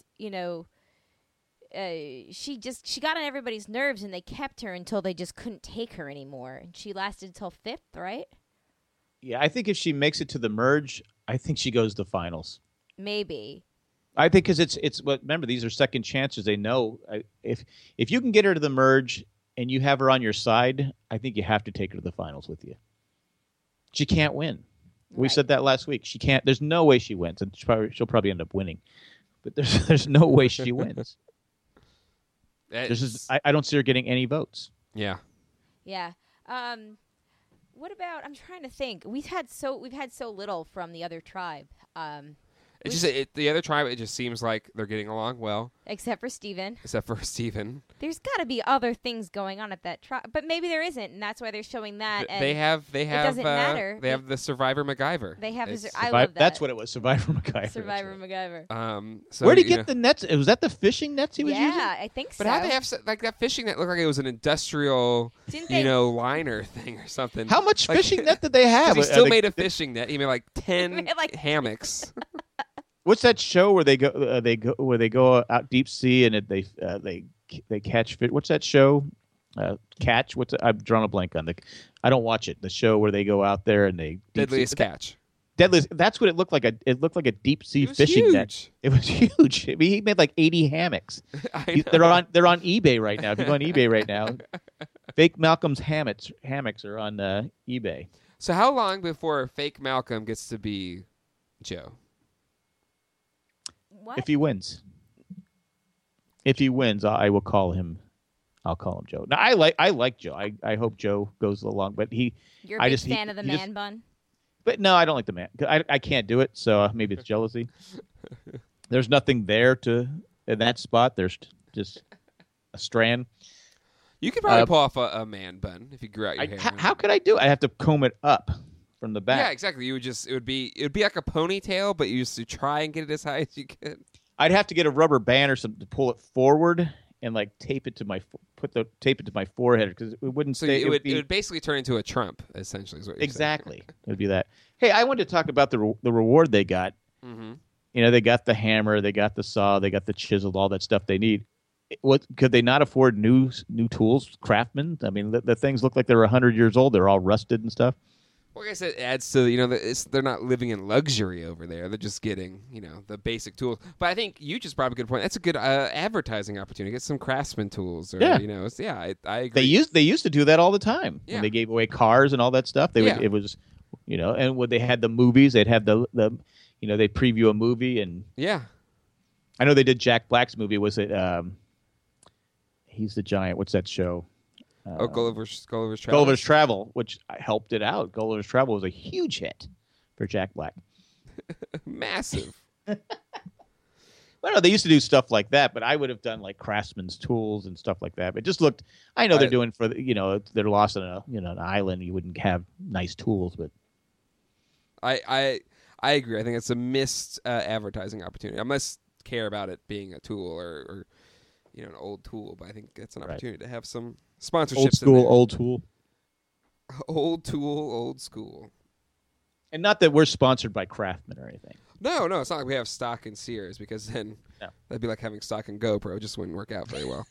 she got on everybody's nerves, and they kept her until they just couldn't take her anymore, and she lasted until 5th, right? Yeah, I think if she makes it to the merge, I think she goes to the finals. Maybe. I think because it's remember, these are second chances. They know if you can get her to the merge and you have her on your side, I think you have to take her to the finals with you. She can't win. We said that last week. She can't. There's no way she wins, and she'll probably end up winning. but there's no way she wins. It's- I don't see her getting any votes. yeah. Yeah. What about? I'm trying to think. We've had so little from the other tribe. It's just the other tribe. It just seems like they're getting along well, Except for Steven. except for Steven. There's got to be other things going on at that tribe, but maybe there isn't, and that's why they're showing that. And They have doesn't matter. They have the Survivor MacGyver. They have. It's- I love that. That's what it was. Survivor MacGyver. that's Survivor right. MacGyver. So, Where'd he you get the nets? Was that the fishing nets he was using? Yeah, I think so. But how they have like that fishing net looked like it was an industrial, Didn't they? liner thing or something. How much Like- fishing net did they have? He Are still they- made a fishing net. He made like 10 made, like- hammocks. What's that show where they go out deep sea and they catch fish? What's that show? Catch. I've drawn a blank on the. I don't watch it. The show where they go out there and they Deadliest catch. Deadliest. That's what it looked like. It looked like a deep sea It was fishing net. huge. It was huge. I mean, he made like 80 hammocks. I They're know. they're on eBay right now. If you go on eBay right now, fake Malcolm's hammocks are on eBay. So how long before fake Malcolm gets to be Joe? What? If he wins, I will call him. I'll call him Joe. Now I like Joe. I hope Joe goes along, but You're a I big just- fan of the he man just- bun. But no, I don't like the man. I can't do it, so maybe it's jealousy. There's nothing there in that spot. There's just a strand. You could probably pull off a man bun if you grew out your hair. How could I do it? I have to comb it up from the back. Yeah, exactly. It would be like a ponytail, but you used to try and get it as high as you could. I'd have to get a rubber band or something to pull it forward and like tape it to my forehead because it wouldn't So stay. it be, would basically turn into a Trump, essentially. Is what you're exactly. It would be that. Hey, I wanted to talk about the reward they got. saying. Mm-hmm. You know, they got the hammer, they got the saw, they got the chisel, all that stuff they need. What could they not afford new tools, craftsmen? I mean, the things look like they're 100 years old. They're all rusted and stuff. Well, I guess it adds to they're not living in luxury over there. They're just getting the basic tools. But I think you just brought up a good point. That's a good advertising opportunity. Get some craftsman tools. Or, Yeah. I agree. They used to do that all the time Yeah. when they gave away cars and all that stuff. Yeah. It was, and when they had the movies, they'd have the they preview a movie, and Yeah. I know they did Jack Black's movie. Was it? He's the Giant. What's that show? Gulliver's Travels. Gulliver's Travel, which helped it out. Gulliver's Travel was a huge hit for Jack Black. Massive. Well, no, they used to do stuff like that, but I would have done like craftsman's tools and stuff like that. It just looked. I know they're doing for they're lost on an island. You wouldn't have nice tools, but I agree. I think it's a missed advertising opportunity. I must care about it being a tool or an old tool, but I think it's an opportunity to have some sponsorships. old school, in there. old tool. Old tool, old school. And not that we're sponsored by Craftsman or anything. No, it's not like we have stock in Sears because then No. that'd be like having stock in GoPro. It just wouldn't work out very well.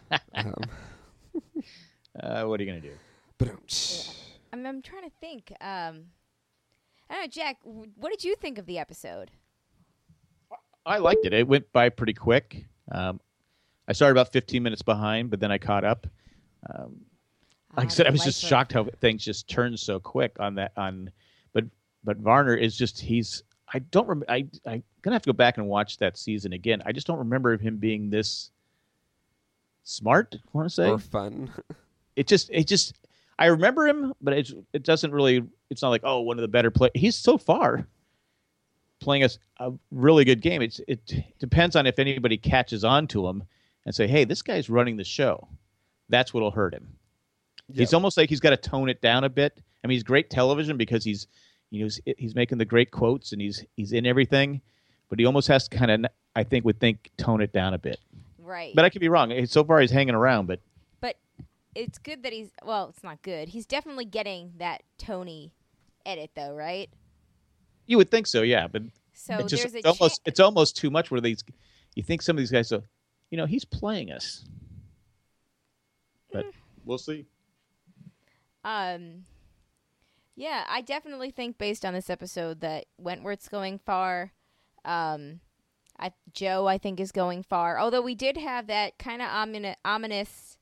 What are you gonna do? But I'm trying to think. I don't know, Jack. What did you think of the episode? I liked it. It went by pretty quick. I started about 15 minutes behind, but then I caught up. Like I said, I was just shocked how things just turned so quick on that. But Varner is just I don't remember. I'm gonna have to go back and watch that season again. I just don't remember him being this smart. I want to say or fun. it just. I remember him, but it doesn't really. It's not like one of the better players. He's so far playing a really good game. It depends on if anybody catches on to him and say, "Hey, this guy's running the show." That's what'll hurt him. Yeah. He's almost like he's got to tone it down a bit. I mean, he's great television because he's making the great quotes and he's in everything, but he almost has to kind of, I think, tone it down a bit. Right. But I could be wrong. So far, he's hanging around, but it's good that it's not good. He's definitely getting that Tony edit, though, right? you would think so, yeah. But So it's there's a it's almost too much. Where you think some of these guys, he's playing us, but we'll see. Yeah, I definitely think based on this episode that Wentworth's going far. Joe, I think, is going far. Although we did have that kind of ominous,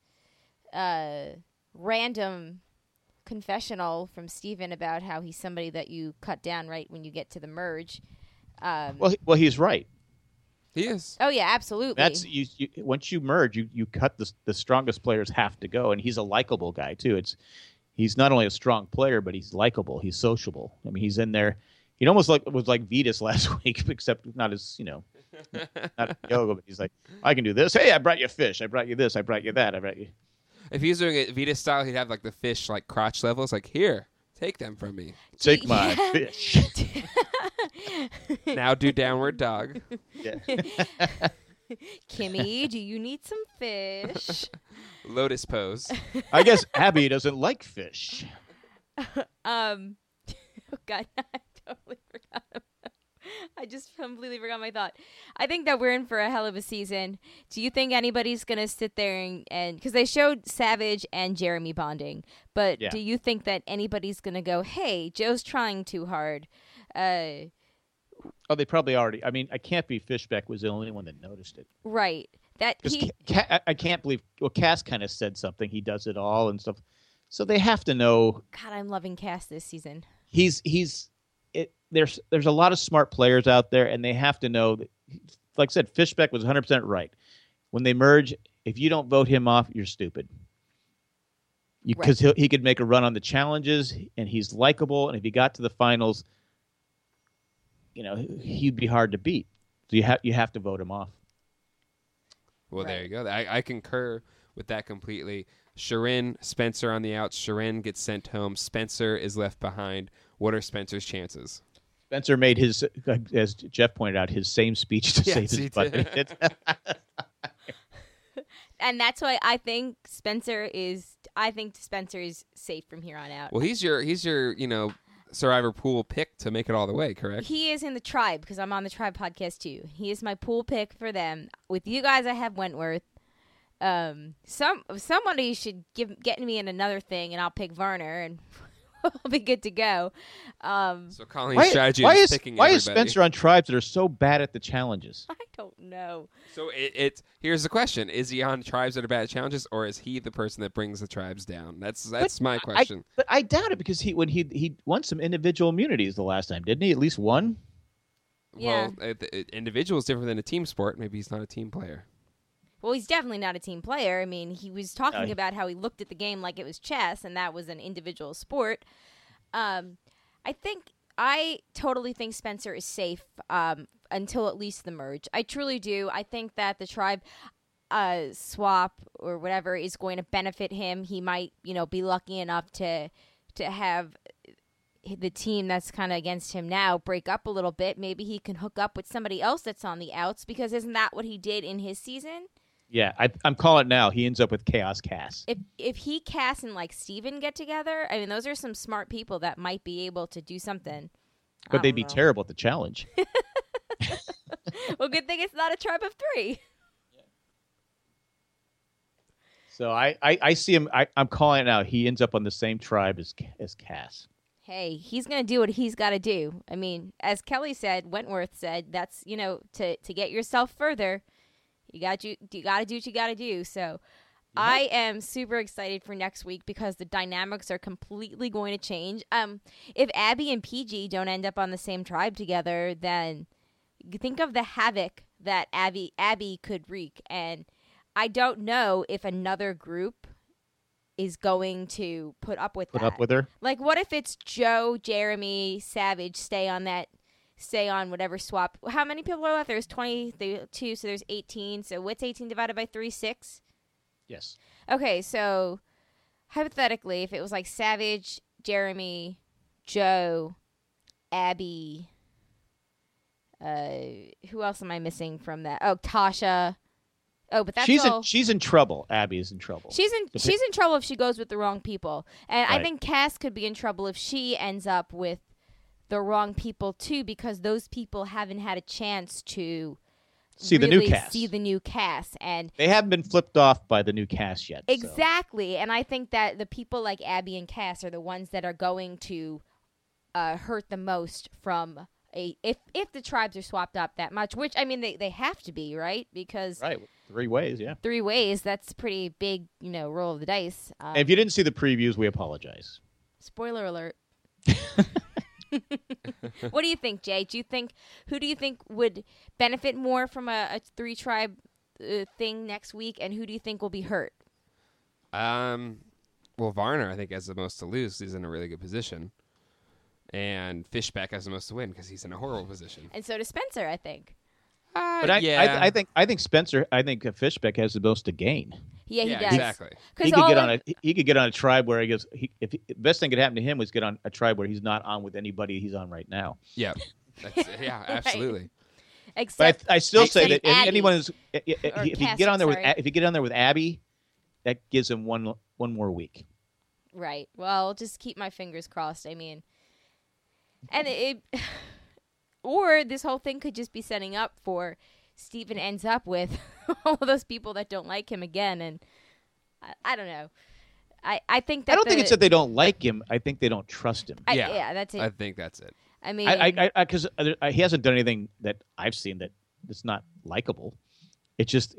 random confessional from Steven about how he's somebody that you cut down right when you get to the merge. Well, he's right. He is. Oh yeah, absolutely. That's you once you merge, you cut the strongest players have to go, and he's a likable guy too. He's not only a strong player, but he's likable. He's sociable. I mean, he's in there. He almost was like Vitas last week, except not as not yoga, but he's like, I can do this. Hey, I brought you fish. I brought you this. I brought you that. I brought you. If he was doing it Vita style, he'd have like the fish like crotch levels. Like, here, take them from me. Take my fish. Now do downward dog. Yeah. Kimmy, do you need some fish? Lotus pose. I guess Abby doesn't like fish. Oh God, I totally forgot. I just completely forgot my thought. I think that we're in for a hell of a season. Do you think anybody's going to sit there and because they showed Savage and Jeremy bonding, but Yeah. do you think that anybody's going to go, hey, Joe's trying too hard? Oh, they probably already. I mean, I can't be Fishbeck was the only one that noticed it. Right. That he, I can't believe. Well, Cass kind of said something. He does it all and stuff. So they have to know. God, I'm loving Cass this season. There's a lot of smart players out there, and they have to know that. Like I said, Fishbeck was 100% right. When they merge, if you don't vote him off, you're stupid. Because he could make a run on the challenges, and he's likable. And if he got to the finals, he'd be hard to beat. So you have to vote him off. Well, Right. there you go. I concur with that completely. Sharin, Spencer on the outs. Sharin gets sent home. Spencer is left behind. What are Spencer's chances? Spencer made his, as Jeff pointed out, his same speech to save his butt. did. And that's why I think Spencer is safe from here on out. Well, he's your Survivor pool pick to make it all the way, correct? He is in the tribe because I'm on the tribe podcast too. He is my pool pick for them. With you guys, I have Wentworth. Somebody should get me in another thing, and I'll pick Varner, and we'll be good to go. So Colleen's strategy is picking why everybody. is Spencer on tribes that are so bad at the challenges? I don't know. So it's here's the question: is he on tribes that are bad at challenges, or is he the person that brings the tribes down? That's my question. But I doubt it because he won some individual immunities the last time, didn't he? At least one. Yeah. Well, individual is different than a team sport. Maybe he's not a team player. Well, he's definitely not a team player. I mean, he was talking about how he looked at the game like it was chess, and that was an individual sport. I totally think Spencer is safe until at least the merge. I truly do. I think that the tribe swap or whatever is going to benefit him. He might, be lucky enough to have the team that's kind of against him now break up a little bit. Maybe he can hook up with somebody else that's on the outs because isn't that what he did in his season? Yeah, I'm calling it now. He ends up with Chaos Cass. If he, Cass, and Steven get together, I mean, those are some smart people that might be able to do something. But they'd be terrible at the challenge. Well, good thing it's not a tribe of three. So I see him. I'm calling it now. He ends up on the same tribe as Cass. Hey, he's going to do what he's got to do. I mean, as Kelly said, Wentworth said, that's, to get yourself further, you got to do what you got to do. So I am super excited for next week because the dynamics are completely going to change. If Abby and PG don't end up on the same tribe together, then think of the havoc that Abby could wreak. And I don't know if another group is going to put up with her. Like, what if it's Joe, Jeremy, Savage stay on whatever swap? How many people are left? There's 22, so there's 18. So what's 18 divided by 3? 6? Yes. Okay, so hypothetically, if it was like Savage, Jeremy, Joe, Abby, who else am I missing from that? Oh, Tasha. Oh, but that's she's in trouble. Abby is in trouble. She's in trouble if she goes with the wrong people. And Right. I think Cass could be in trouble if she ends up with the wrong people too, because those people haven't had a chance to see the new cast. See the new cast, and they haven't been flipped off by the new cast yet. Exactly. And I think that the people like Abby and Cass are the ones that are going to hurt the most from if the tribes are swapped up that much, which I mean they have to be, right? Because 3 ways, yeah. 3 ways, that's pretty big, roll of the dice. If you didn't see the previews, we apologize. Spoiler alert. What do you think, Jay? Who do you think would benefit more from a 3-tribe thing next week, and who do you think will be hurt? Well, Varner, I think, has the most to lose. He's in a really good position. And Fishback has the most to win because he's in a horrible position. And so does Spencer, I think. But I think Spencer. I think Fishback has the most to gain. Yeah, he does. Exactly. He could get on a tribe where he goes. The best thing could happen to him was get on a tribe where he's not on with anybody he's on right now. Yeah, yeah, absolutely. Except, but I still say that Abby. anyone is if you get on there sorry. if you get on there with Abby, that gives him one more week. Right. Well, I'll just keep my fingers crossed. I mean, and or this whole thing could just be setting up for Steven ends up with all of those people that don't like him again, and I don't know. I think that I don't think it's that they don't like him. I think they don't trust him. Yeah, that's it. I think that's it. I mean, because he hasn't done anything that I've seen that's not likable. It's just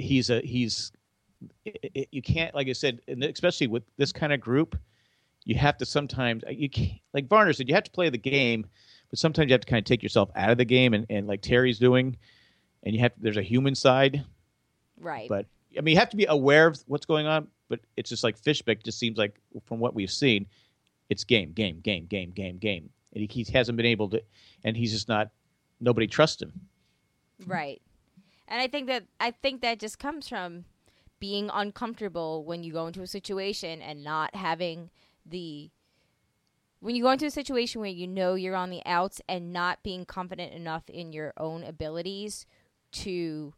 you can't, like I said, and especially with this kind of group, you have to sometimes like Varner said, you have to play the game, but sometimes you have to kind of take yourself out of the game, and like Terry's doing, and there's a human side, right? But I mean, you have to be aware of what's going on. But it's just like Fishback. Just seems like from what we've seen, it's game, and he hasn't been able to, and he's just not. Nobody trusts him. Right, and I think that just comes from being uncomfortable when you go into a situation and not having when you go into a situation where you know you're on the outs and not being confident enough in your own abilities to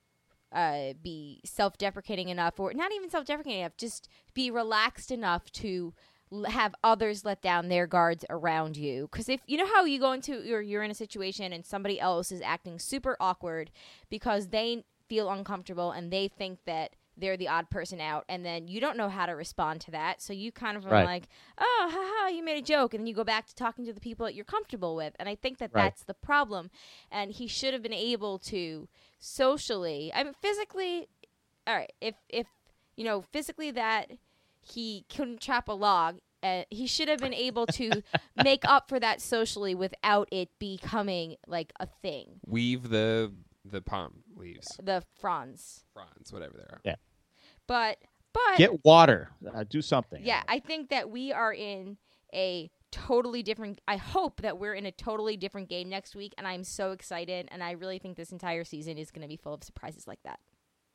be self-deprecating enough, or not even self-deprecating enough, just be relaxed enough to have others let down their guards around you. Because if you know how you go into you're in a situation and somebody else is acting super awkward because they feel uncomfortable and they think that they're the odd person out, and then you don't know how to respond to that, so you kind of are like, oh, haha, you made a joke, and then you go back to talking to the people that you're comfortable with, and I think that's the problem, and he should have been able to socially, I mean, physically, all right, if physically that he couldn't chop a log, he should have been able to make up for that socially without it becoming like a thing. Weave the palm leaves. The fronds, whatever they are. Yeah. But get water. Do something. Yeah, I think that we are in a totally different. I hope that we're in a totally different game next week, and I'm so excited. And I really think this entire season is going to be full of surprises like that.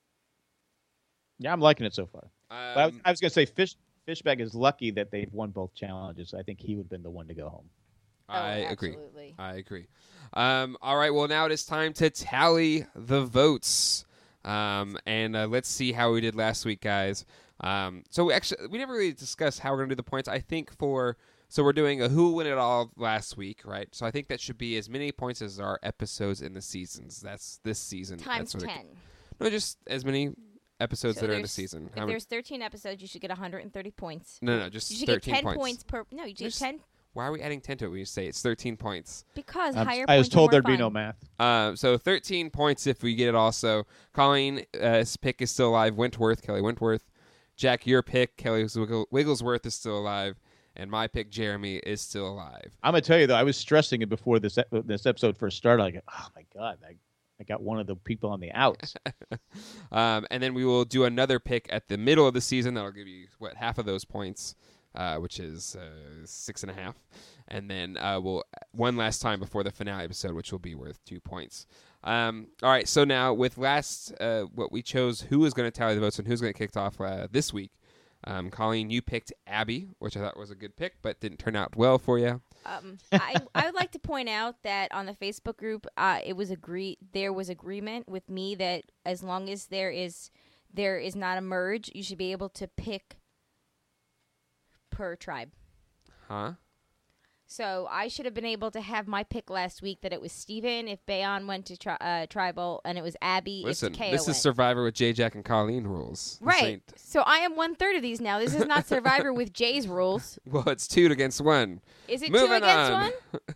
Yeah, I'm liking it so far. But I was going to say Fishback is lucky that they've won both challenges. I think he would have been the one to go home. I agree. Absolutely. I agree. All right. Well, now it is time to tally the votes. And let's see how we did last week, guys. So we never really discussed how we're going to do the points. I think so we're doing a who win it all last week, right? So I think that should be as many points as our episodes in the seasons. That's this season. Times 10. No, just as many episodes that are in the season. If there's 13 episodes, you should get 130 points. No, just you should 13 get 10 points per. No, you should get 10. Why are we adding 10 to it when you say it's 13 points? Because higher points I was told are more there'd be fun. no math. So 13 points if we get it also. Colleen's pick is still alive. Kelly Wentworth. Jack, your pick, Kelly Wigglesworth, is still alive. And my pick, Jeremy, is still alive. I'm going to tell you, though, I was stressing it before this episode first started. I go, oh, my God, I got one of the people on the outs. And then we will do another pick at the middle of the season. That'll give you, half of those points, which is 6.5. And then we'll one last time before the finale episode, which will be worth 2 points. All right, so now with what we chose, who is going to tally the votes and who's going to get kicked off this week. Colleen, you picked Abby, which I thought was a good pick, but didn't turn out well for you. I would like to point out that on the Facebook group, there was agreement with me that as long as there is not a merge, you should be able to pick per tribe. Huh? So I should have been able to have my pick last week that it was Steven if Bayon went to tribal, and it was Abby Listen, if Takeo this is went. Survivor with Jay, Jack, and Colleen rules. Right. So I am 1/3 of these now. This is not Survivor with Jay's rules. Well, it's 2 against 1. Is it Moving 2 against on. 1?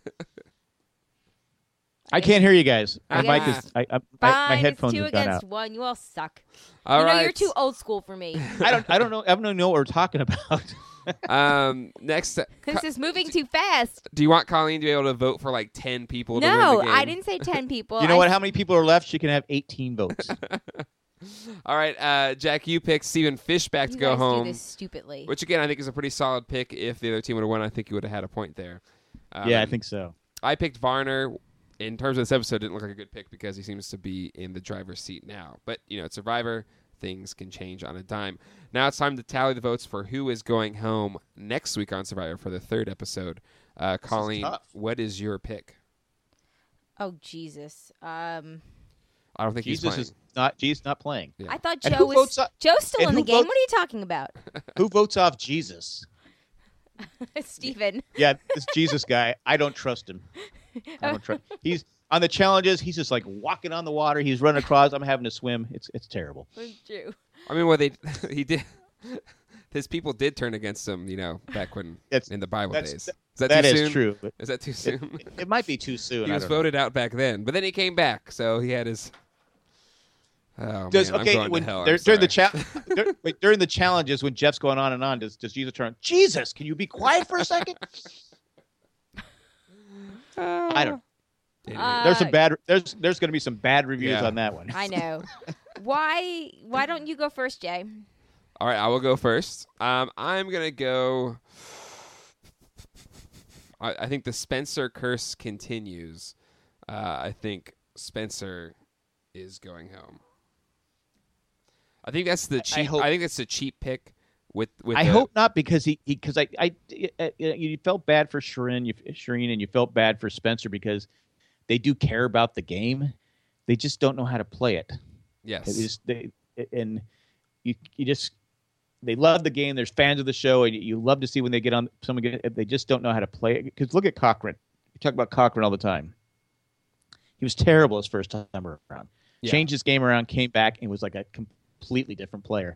I can't hear you guys. Okay. My mic is, my Fine, headphones it's 2 have gone against out. 1. You all suck. All right. You're too old school for me. I don't know what we're talking about. Next, This is moving too fast. do you want Colleen to be able to vote for like 10 people to win No, the game? I didn't say 10 people. You know what? How many people are left? She can have 18 votes. All right, Jack, you picked Stephen Fishback to You go guys home. do this stupidly. Which, again, I think is a pretty solid pick. If the other team would have won, I think you would have had a point there. Yeah, I think so. I picked Varner. In terms of this episode, didn't look like a good pick because he seems to be in the driver's seat now. But, it's Survivor. Things can change on a dime. Now it's time to tally the votes for who is going home next week on Survivor for the third episode. Colleen, what is your pick? Oh, Jesus. I don't think Jesus he's Jesus not playing. Yeah. I thought And Joe who was... votes off- Joe's still and in the who game. votes- What are you talking about? Who votes off Jesus? Steven. Yeah, this Jesus guy. I don't trust him. I don't trust. He's on the challenges. He's just like walking on the water. He's running across. I'm having to swim. It's terrible. True. I mean, he did. His people did turn against him, back when in the Bible days. Is that That too is soon? true. But Is that too soon? it might be too soon. He was voted out back then, but then he came back, so he had his. Oh, Does man, I'm okay going when to hell. during the during the challenges when Jeff's going on and on, does Jesus turn? Jesus, can you be quiet for a second? I don't. There's some bad. There's going to be some bad reviews on that one. I know. Why don't you go first, Jay? All right, I will go first. I'm going to go. I think the Spencer curse continues. I think Spencer is going home. I think that's the cheap. I think that's the cheap pick. I hope not because you felt bad for Shireen, and you felt bad for Spencer because they do care about the game. They just don't know how to play it. Yes. They love the game. There's fans of the show, and you love to see when they get on. They just don't know how to play it. Because look at Cochran. We talk about Cochran all the time. He was terrible his first time around. Yeah. Changed his game around, came back, and was like a completely different player.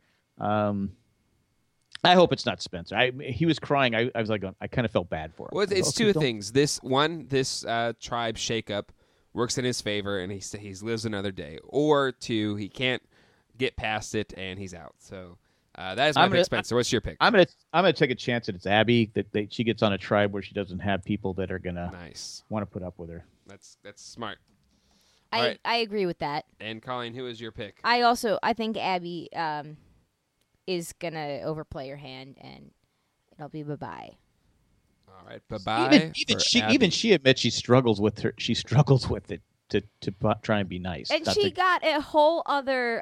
I hope it's not Spencer. He was crying. I was like, I kind of felt bad for him. Well, it's two things. This tribe shakeup works in his favor, and he lives another day. Or two, he can't get past it, and he's out. So that is my pick, Spencer. What's your pick? I'm gonna take a chance that it's Abby. That she gets on a tribe where she doesn't have people that are gonna want to put up with her. That's smart. I agree with that. And Colleen, who is your pick? I think Abby is gonna overplay her hand, and it'll be bye-bye. All right, bye-bye. Even she admits she struggles with her. She struggles with it to try and be nice. And she got a whole other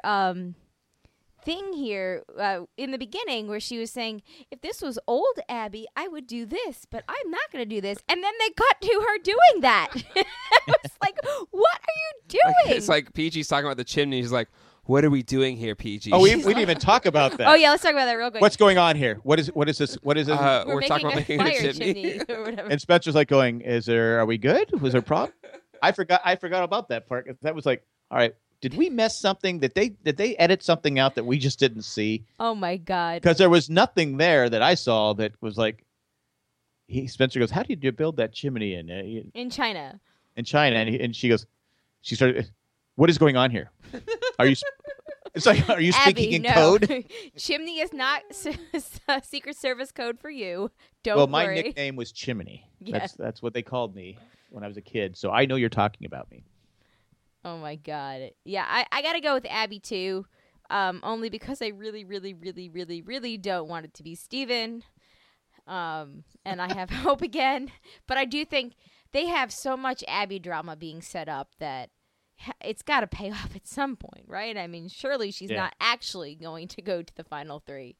thing here in the beginning where she was saying, if this was old Abby, I would do this, but I'm not going to do this. And then they cut to her doing that. It was like, what are you doing? It's like PG's talking about the chimney. He's like, what are we doing here, PG? Oh, we didn't even talk about that. Oh, yeah, let's talk about that real quick. What's going on here? What is this? What is this? We're talking about making a chimney or whatever. And Spencer's like going, are we good? Was there a problem? I forgot about that part. That was like, all right, did we mess something? Did they edit something out that we just didn't see? Oh my God. Because there was nothing there that I saw that was like, Spencer goes, how did you build that chimney in China? In China. And she goes, she started, what is going on here? It's like, are you speaking in code? Chimney is not Secret Service code for you. Don't worry. Well, my nickname was Chimney. Yeah. That's what they called me when I was a kid. So I know you're talking about me. Oh my God. Yeah, I got to go with Abby too. Only because I really, really, really, really, really don't want it to be Steven. And I have hope again. But I do think they have so much Abby drama being set up that it's got to pay off at some point, right? I mean, surely she's not actually going to go to the final three.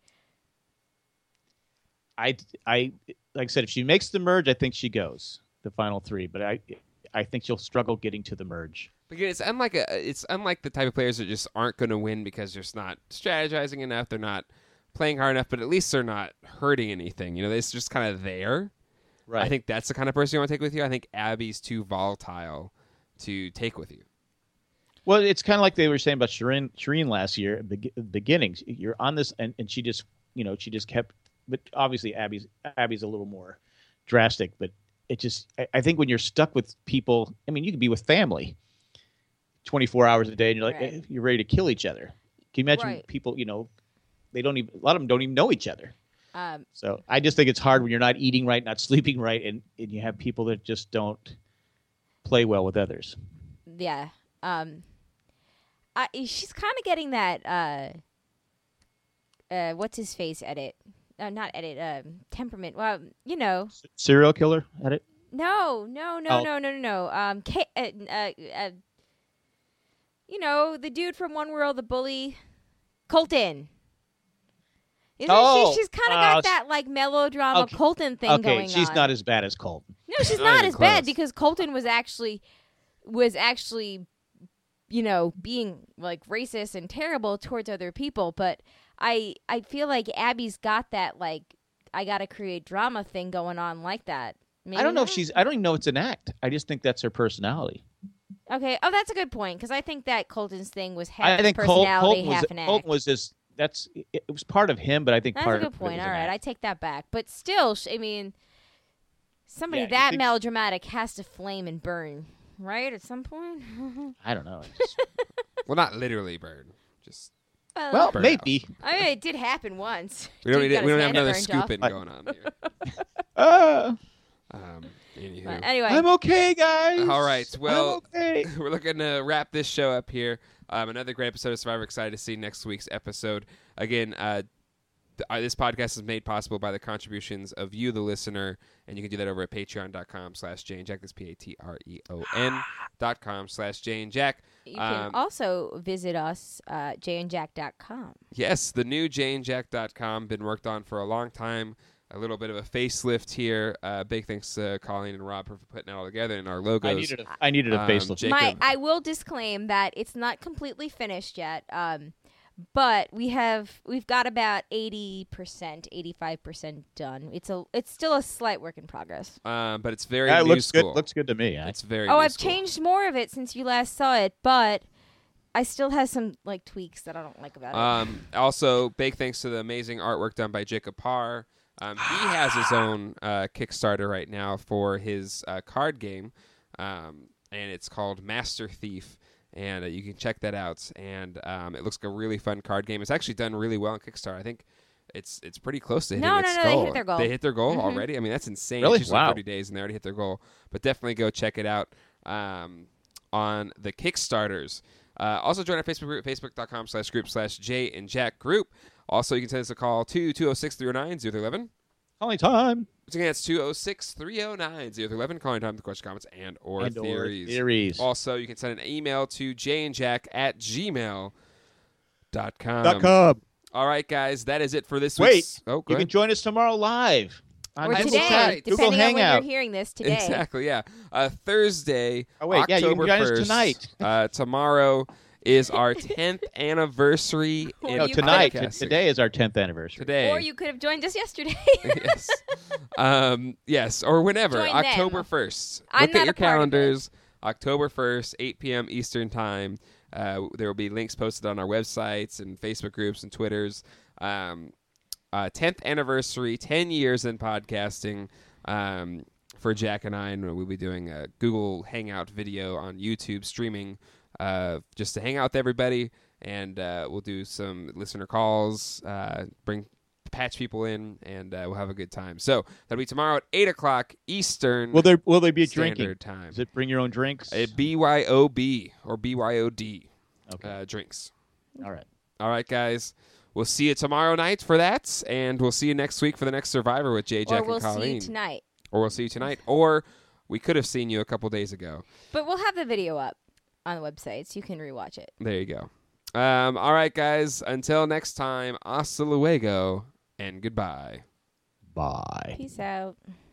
I like I said, if she makes the merge, I think she goes the final three. But I think she'll struggle getting to the merge. Again, it's unlike the type of players that just aren't going to win because they're just not strategizing enough. They're not playing hard enough, but at least they're not hurting anything. They're just kind of there. Right. I think that's the kind of person you want to take with you. I think Abby's too volatile to take with you. Well, it's kind of like they were saying about Shireen last year at the beginnings. You're on this, and she just kept. But obviously, Abby's a little more drastic. But it just, I think when you're stuck with people, I mean, you could be with family 24 hours a day, and you're like, you're ready to kill each other. Can you imagine people? They don't even. A lot of them don't even know each other. So I just think it's hard when you're not eating right, not sleeping right, and you have people that just don't play well with others. Yeah. She's kind of getting that what's his face edit. Not edit, temperament. Well, you know. Serial killer at it? No. Oh. You know, the dude from One World, the bully, Colton. She's kind of got that like melodrama Colton thing going on. Okay, she's not as bad as Colton. No, she's not as bad because Colton was actually, you know, being like racist and terrible towards other people. But I feel like Abby's got that like I gotta create drama thing going on like that. Maybe I don't know not? if I don't even know it's an act. I just think that's her personality. Okay. Oh, that's a good point because I think that Colton's thing was I half think personality, half an act. Colton was just it was part of him, but I think That's part a of good it point. was All an right, act. I take that back. But still, I mean, somebody Yeah, you that think- melodramatic has to flame and burn, right? At some point. I don't know. Well, not literally burn. Just Well, Burn maybe. I mean, it did happen once. we don't Dude need got we his don't have hand another burned off. scooping going on here. Anywho. But anyway, I'm okay, guys. All right. Well, I'm okay. we're looking to wrap this show up here. Another great episode of Survivor. Excited to see next week's episode. Again, this podcast is made possible by the contributions of you, the listener, and you can do that over at patreon.com/JaneJack. That's patreon.com/JaneJack. you can also visit us jayandjack.com. Yes, the new JaneJack.com. Been worked on for a long time. A little bit of a facelift here. Big thanks to Colleen and Rob for putting it all together and our logos. I needed a facelift. Jacob- I will disclaim that it's not completely finished yet. But we've got about 80%, 85% done. It's still a slight work in progress. But it's very it new looks school. good. Looks good to me. It's very. Oh, new I've school. changed more of it since you last saw it, but I still have some like tweaks that I don't like about it. Also, big thanks to the amazing artwork done by Jacob Parr. He has his own Kickstarter right now for his card game, and it's called Master Thief. And you can check that out. And it looks like a really fun card game. It's actually done really well on Kickstarter. I think it's pretty close to hitting its goal. They hit their goal. They hit their goal already? I mean, that's insane. Really? It's just Wow. 30 days, and they already hit their goal. But definitely go check it out on the Kickstarters. Also, join our Facebook group, facebook.com/group/Jay and Jack group. Also, you can send us a call to 206-309-0311. Only time. Once again, it's 206-309-0311. Calling time to question, comments, and/or theories. Theories. Also, you can send an email to jayandjack@gmail.com. .com. All right, guys, that is it for this Wait, week's... Oh, go you can ahead. join us tomorrow live. On Or That's Google today, right. Google depending on when Hangout. you're hearing this today. Exactly, yeah. Thursday, Oh, wait, yeah, you can October join us 1st. tonight. Tomorrow is our 10th anniversary in No, you tonight. podcasting. Today is our 10th anniversary. Today. Or you could have joined us yesterday. yes. Yes, or whenever. Join October them. 1st. I'm Look not at your a part of it. calendars. October 1st, 8 p.m. Eastern Time. There will be links posted on our websites and Facebook groups and Twitters. 10th anniversary, 10 years in podcasting for Jack and I. And we'll be doing a Google Hangout video on YouTube streaming just to hang out with everybody. And we'll do some listener calls, patch people in, and we'll have a good time. So that'll be tomorrow at 8 o'clock Eastern Will there be Standard drinking? Time. Is it bring your own drinks? BYOB or BYOD Okay. drinks. All right. All right, guys. We'll see you tomorrow night for that, and we'll see you next week for the next Survivor with Jay, Jack, Or we'll and Colleen. see you tonight. Or we'll see you tonight. Or we could have seen you a couple days ago. But we'll have the video up on the website, so you can rewatch it. There you go. All right, guys. Until next time, hasta luego, and goodbye. Bye. Peace out.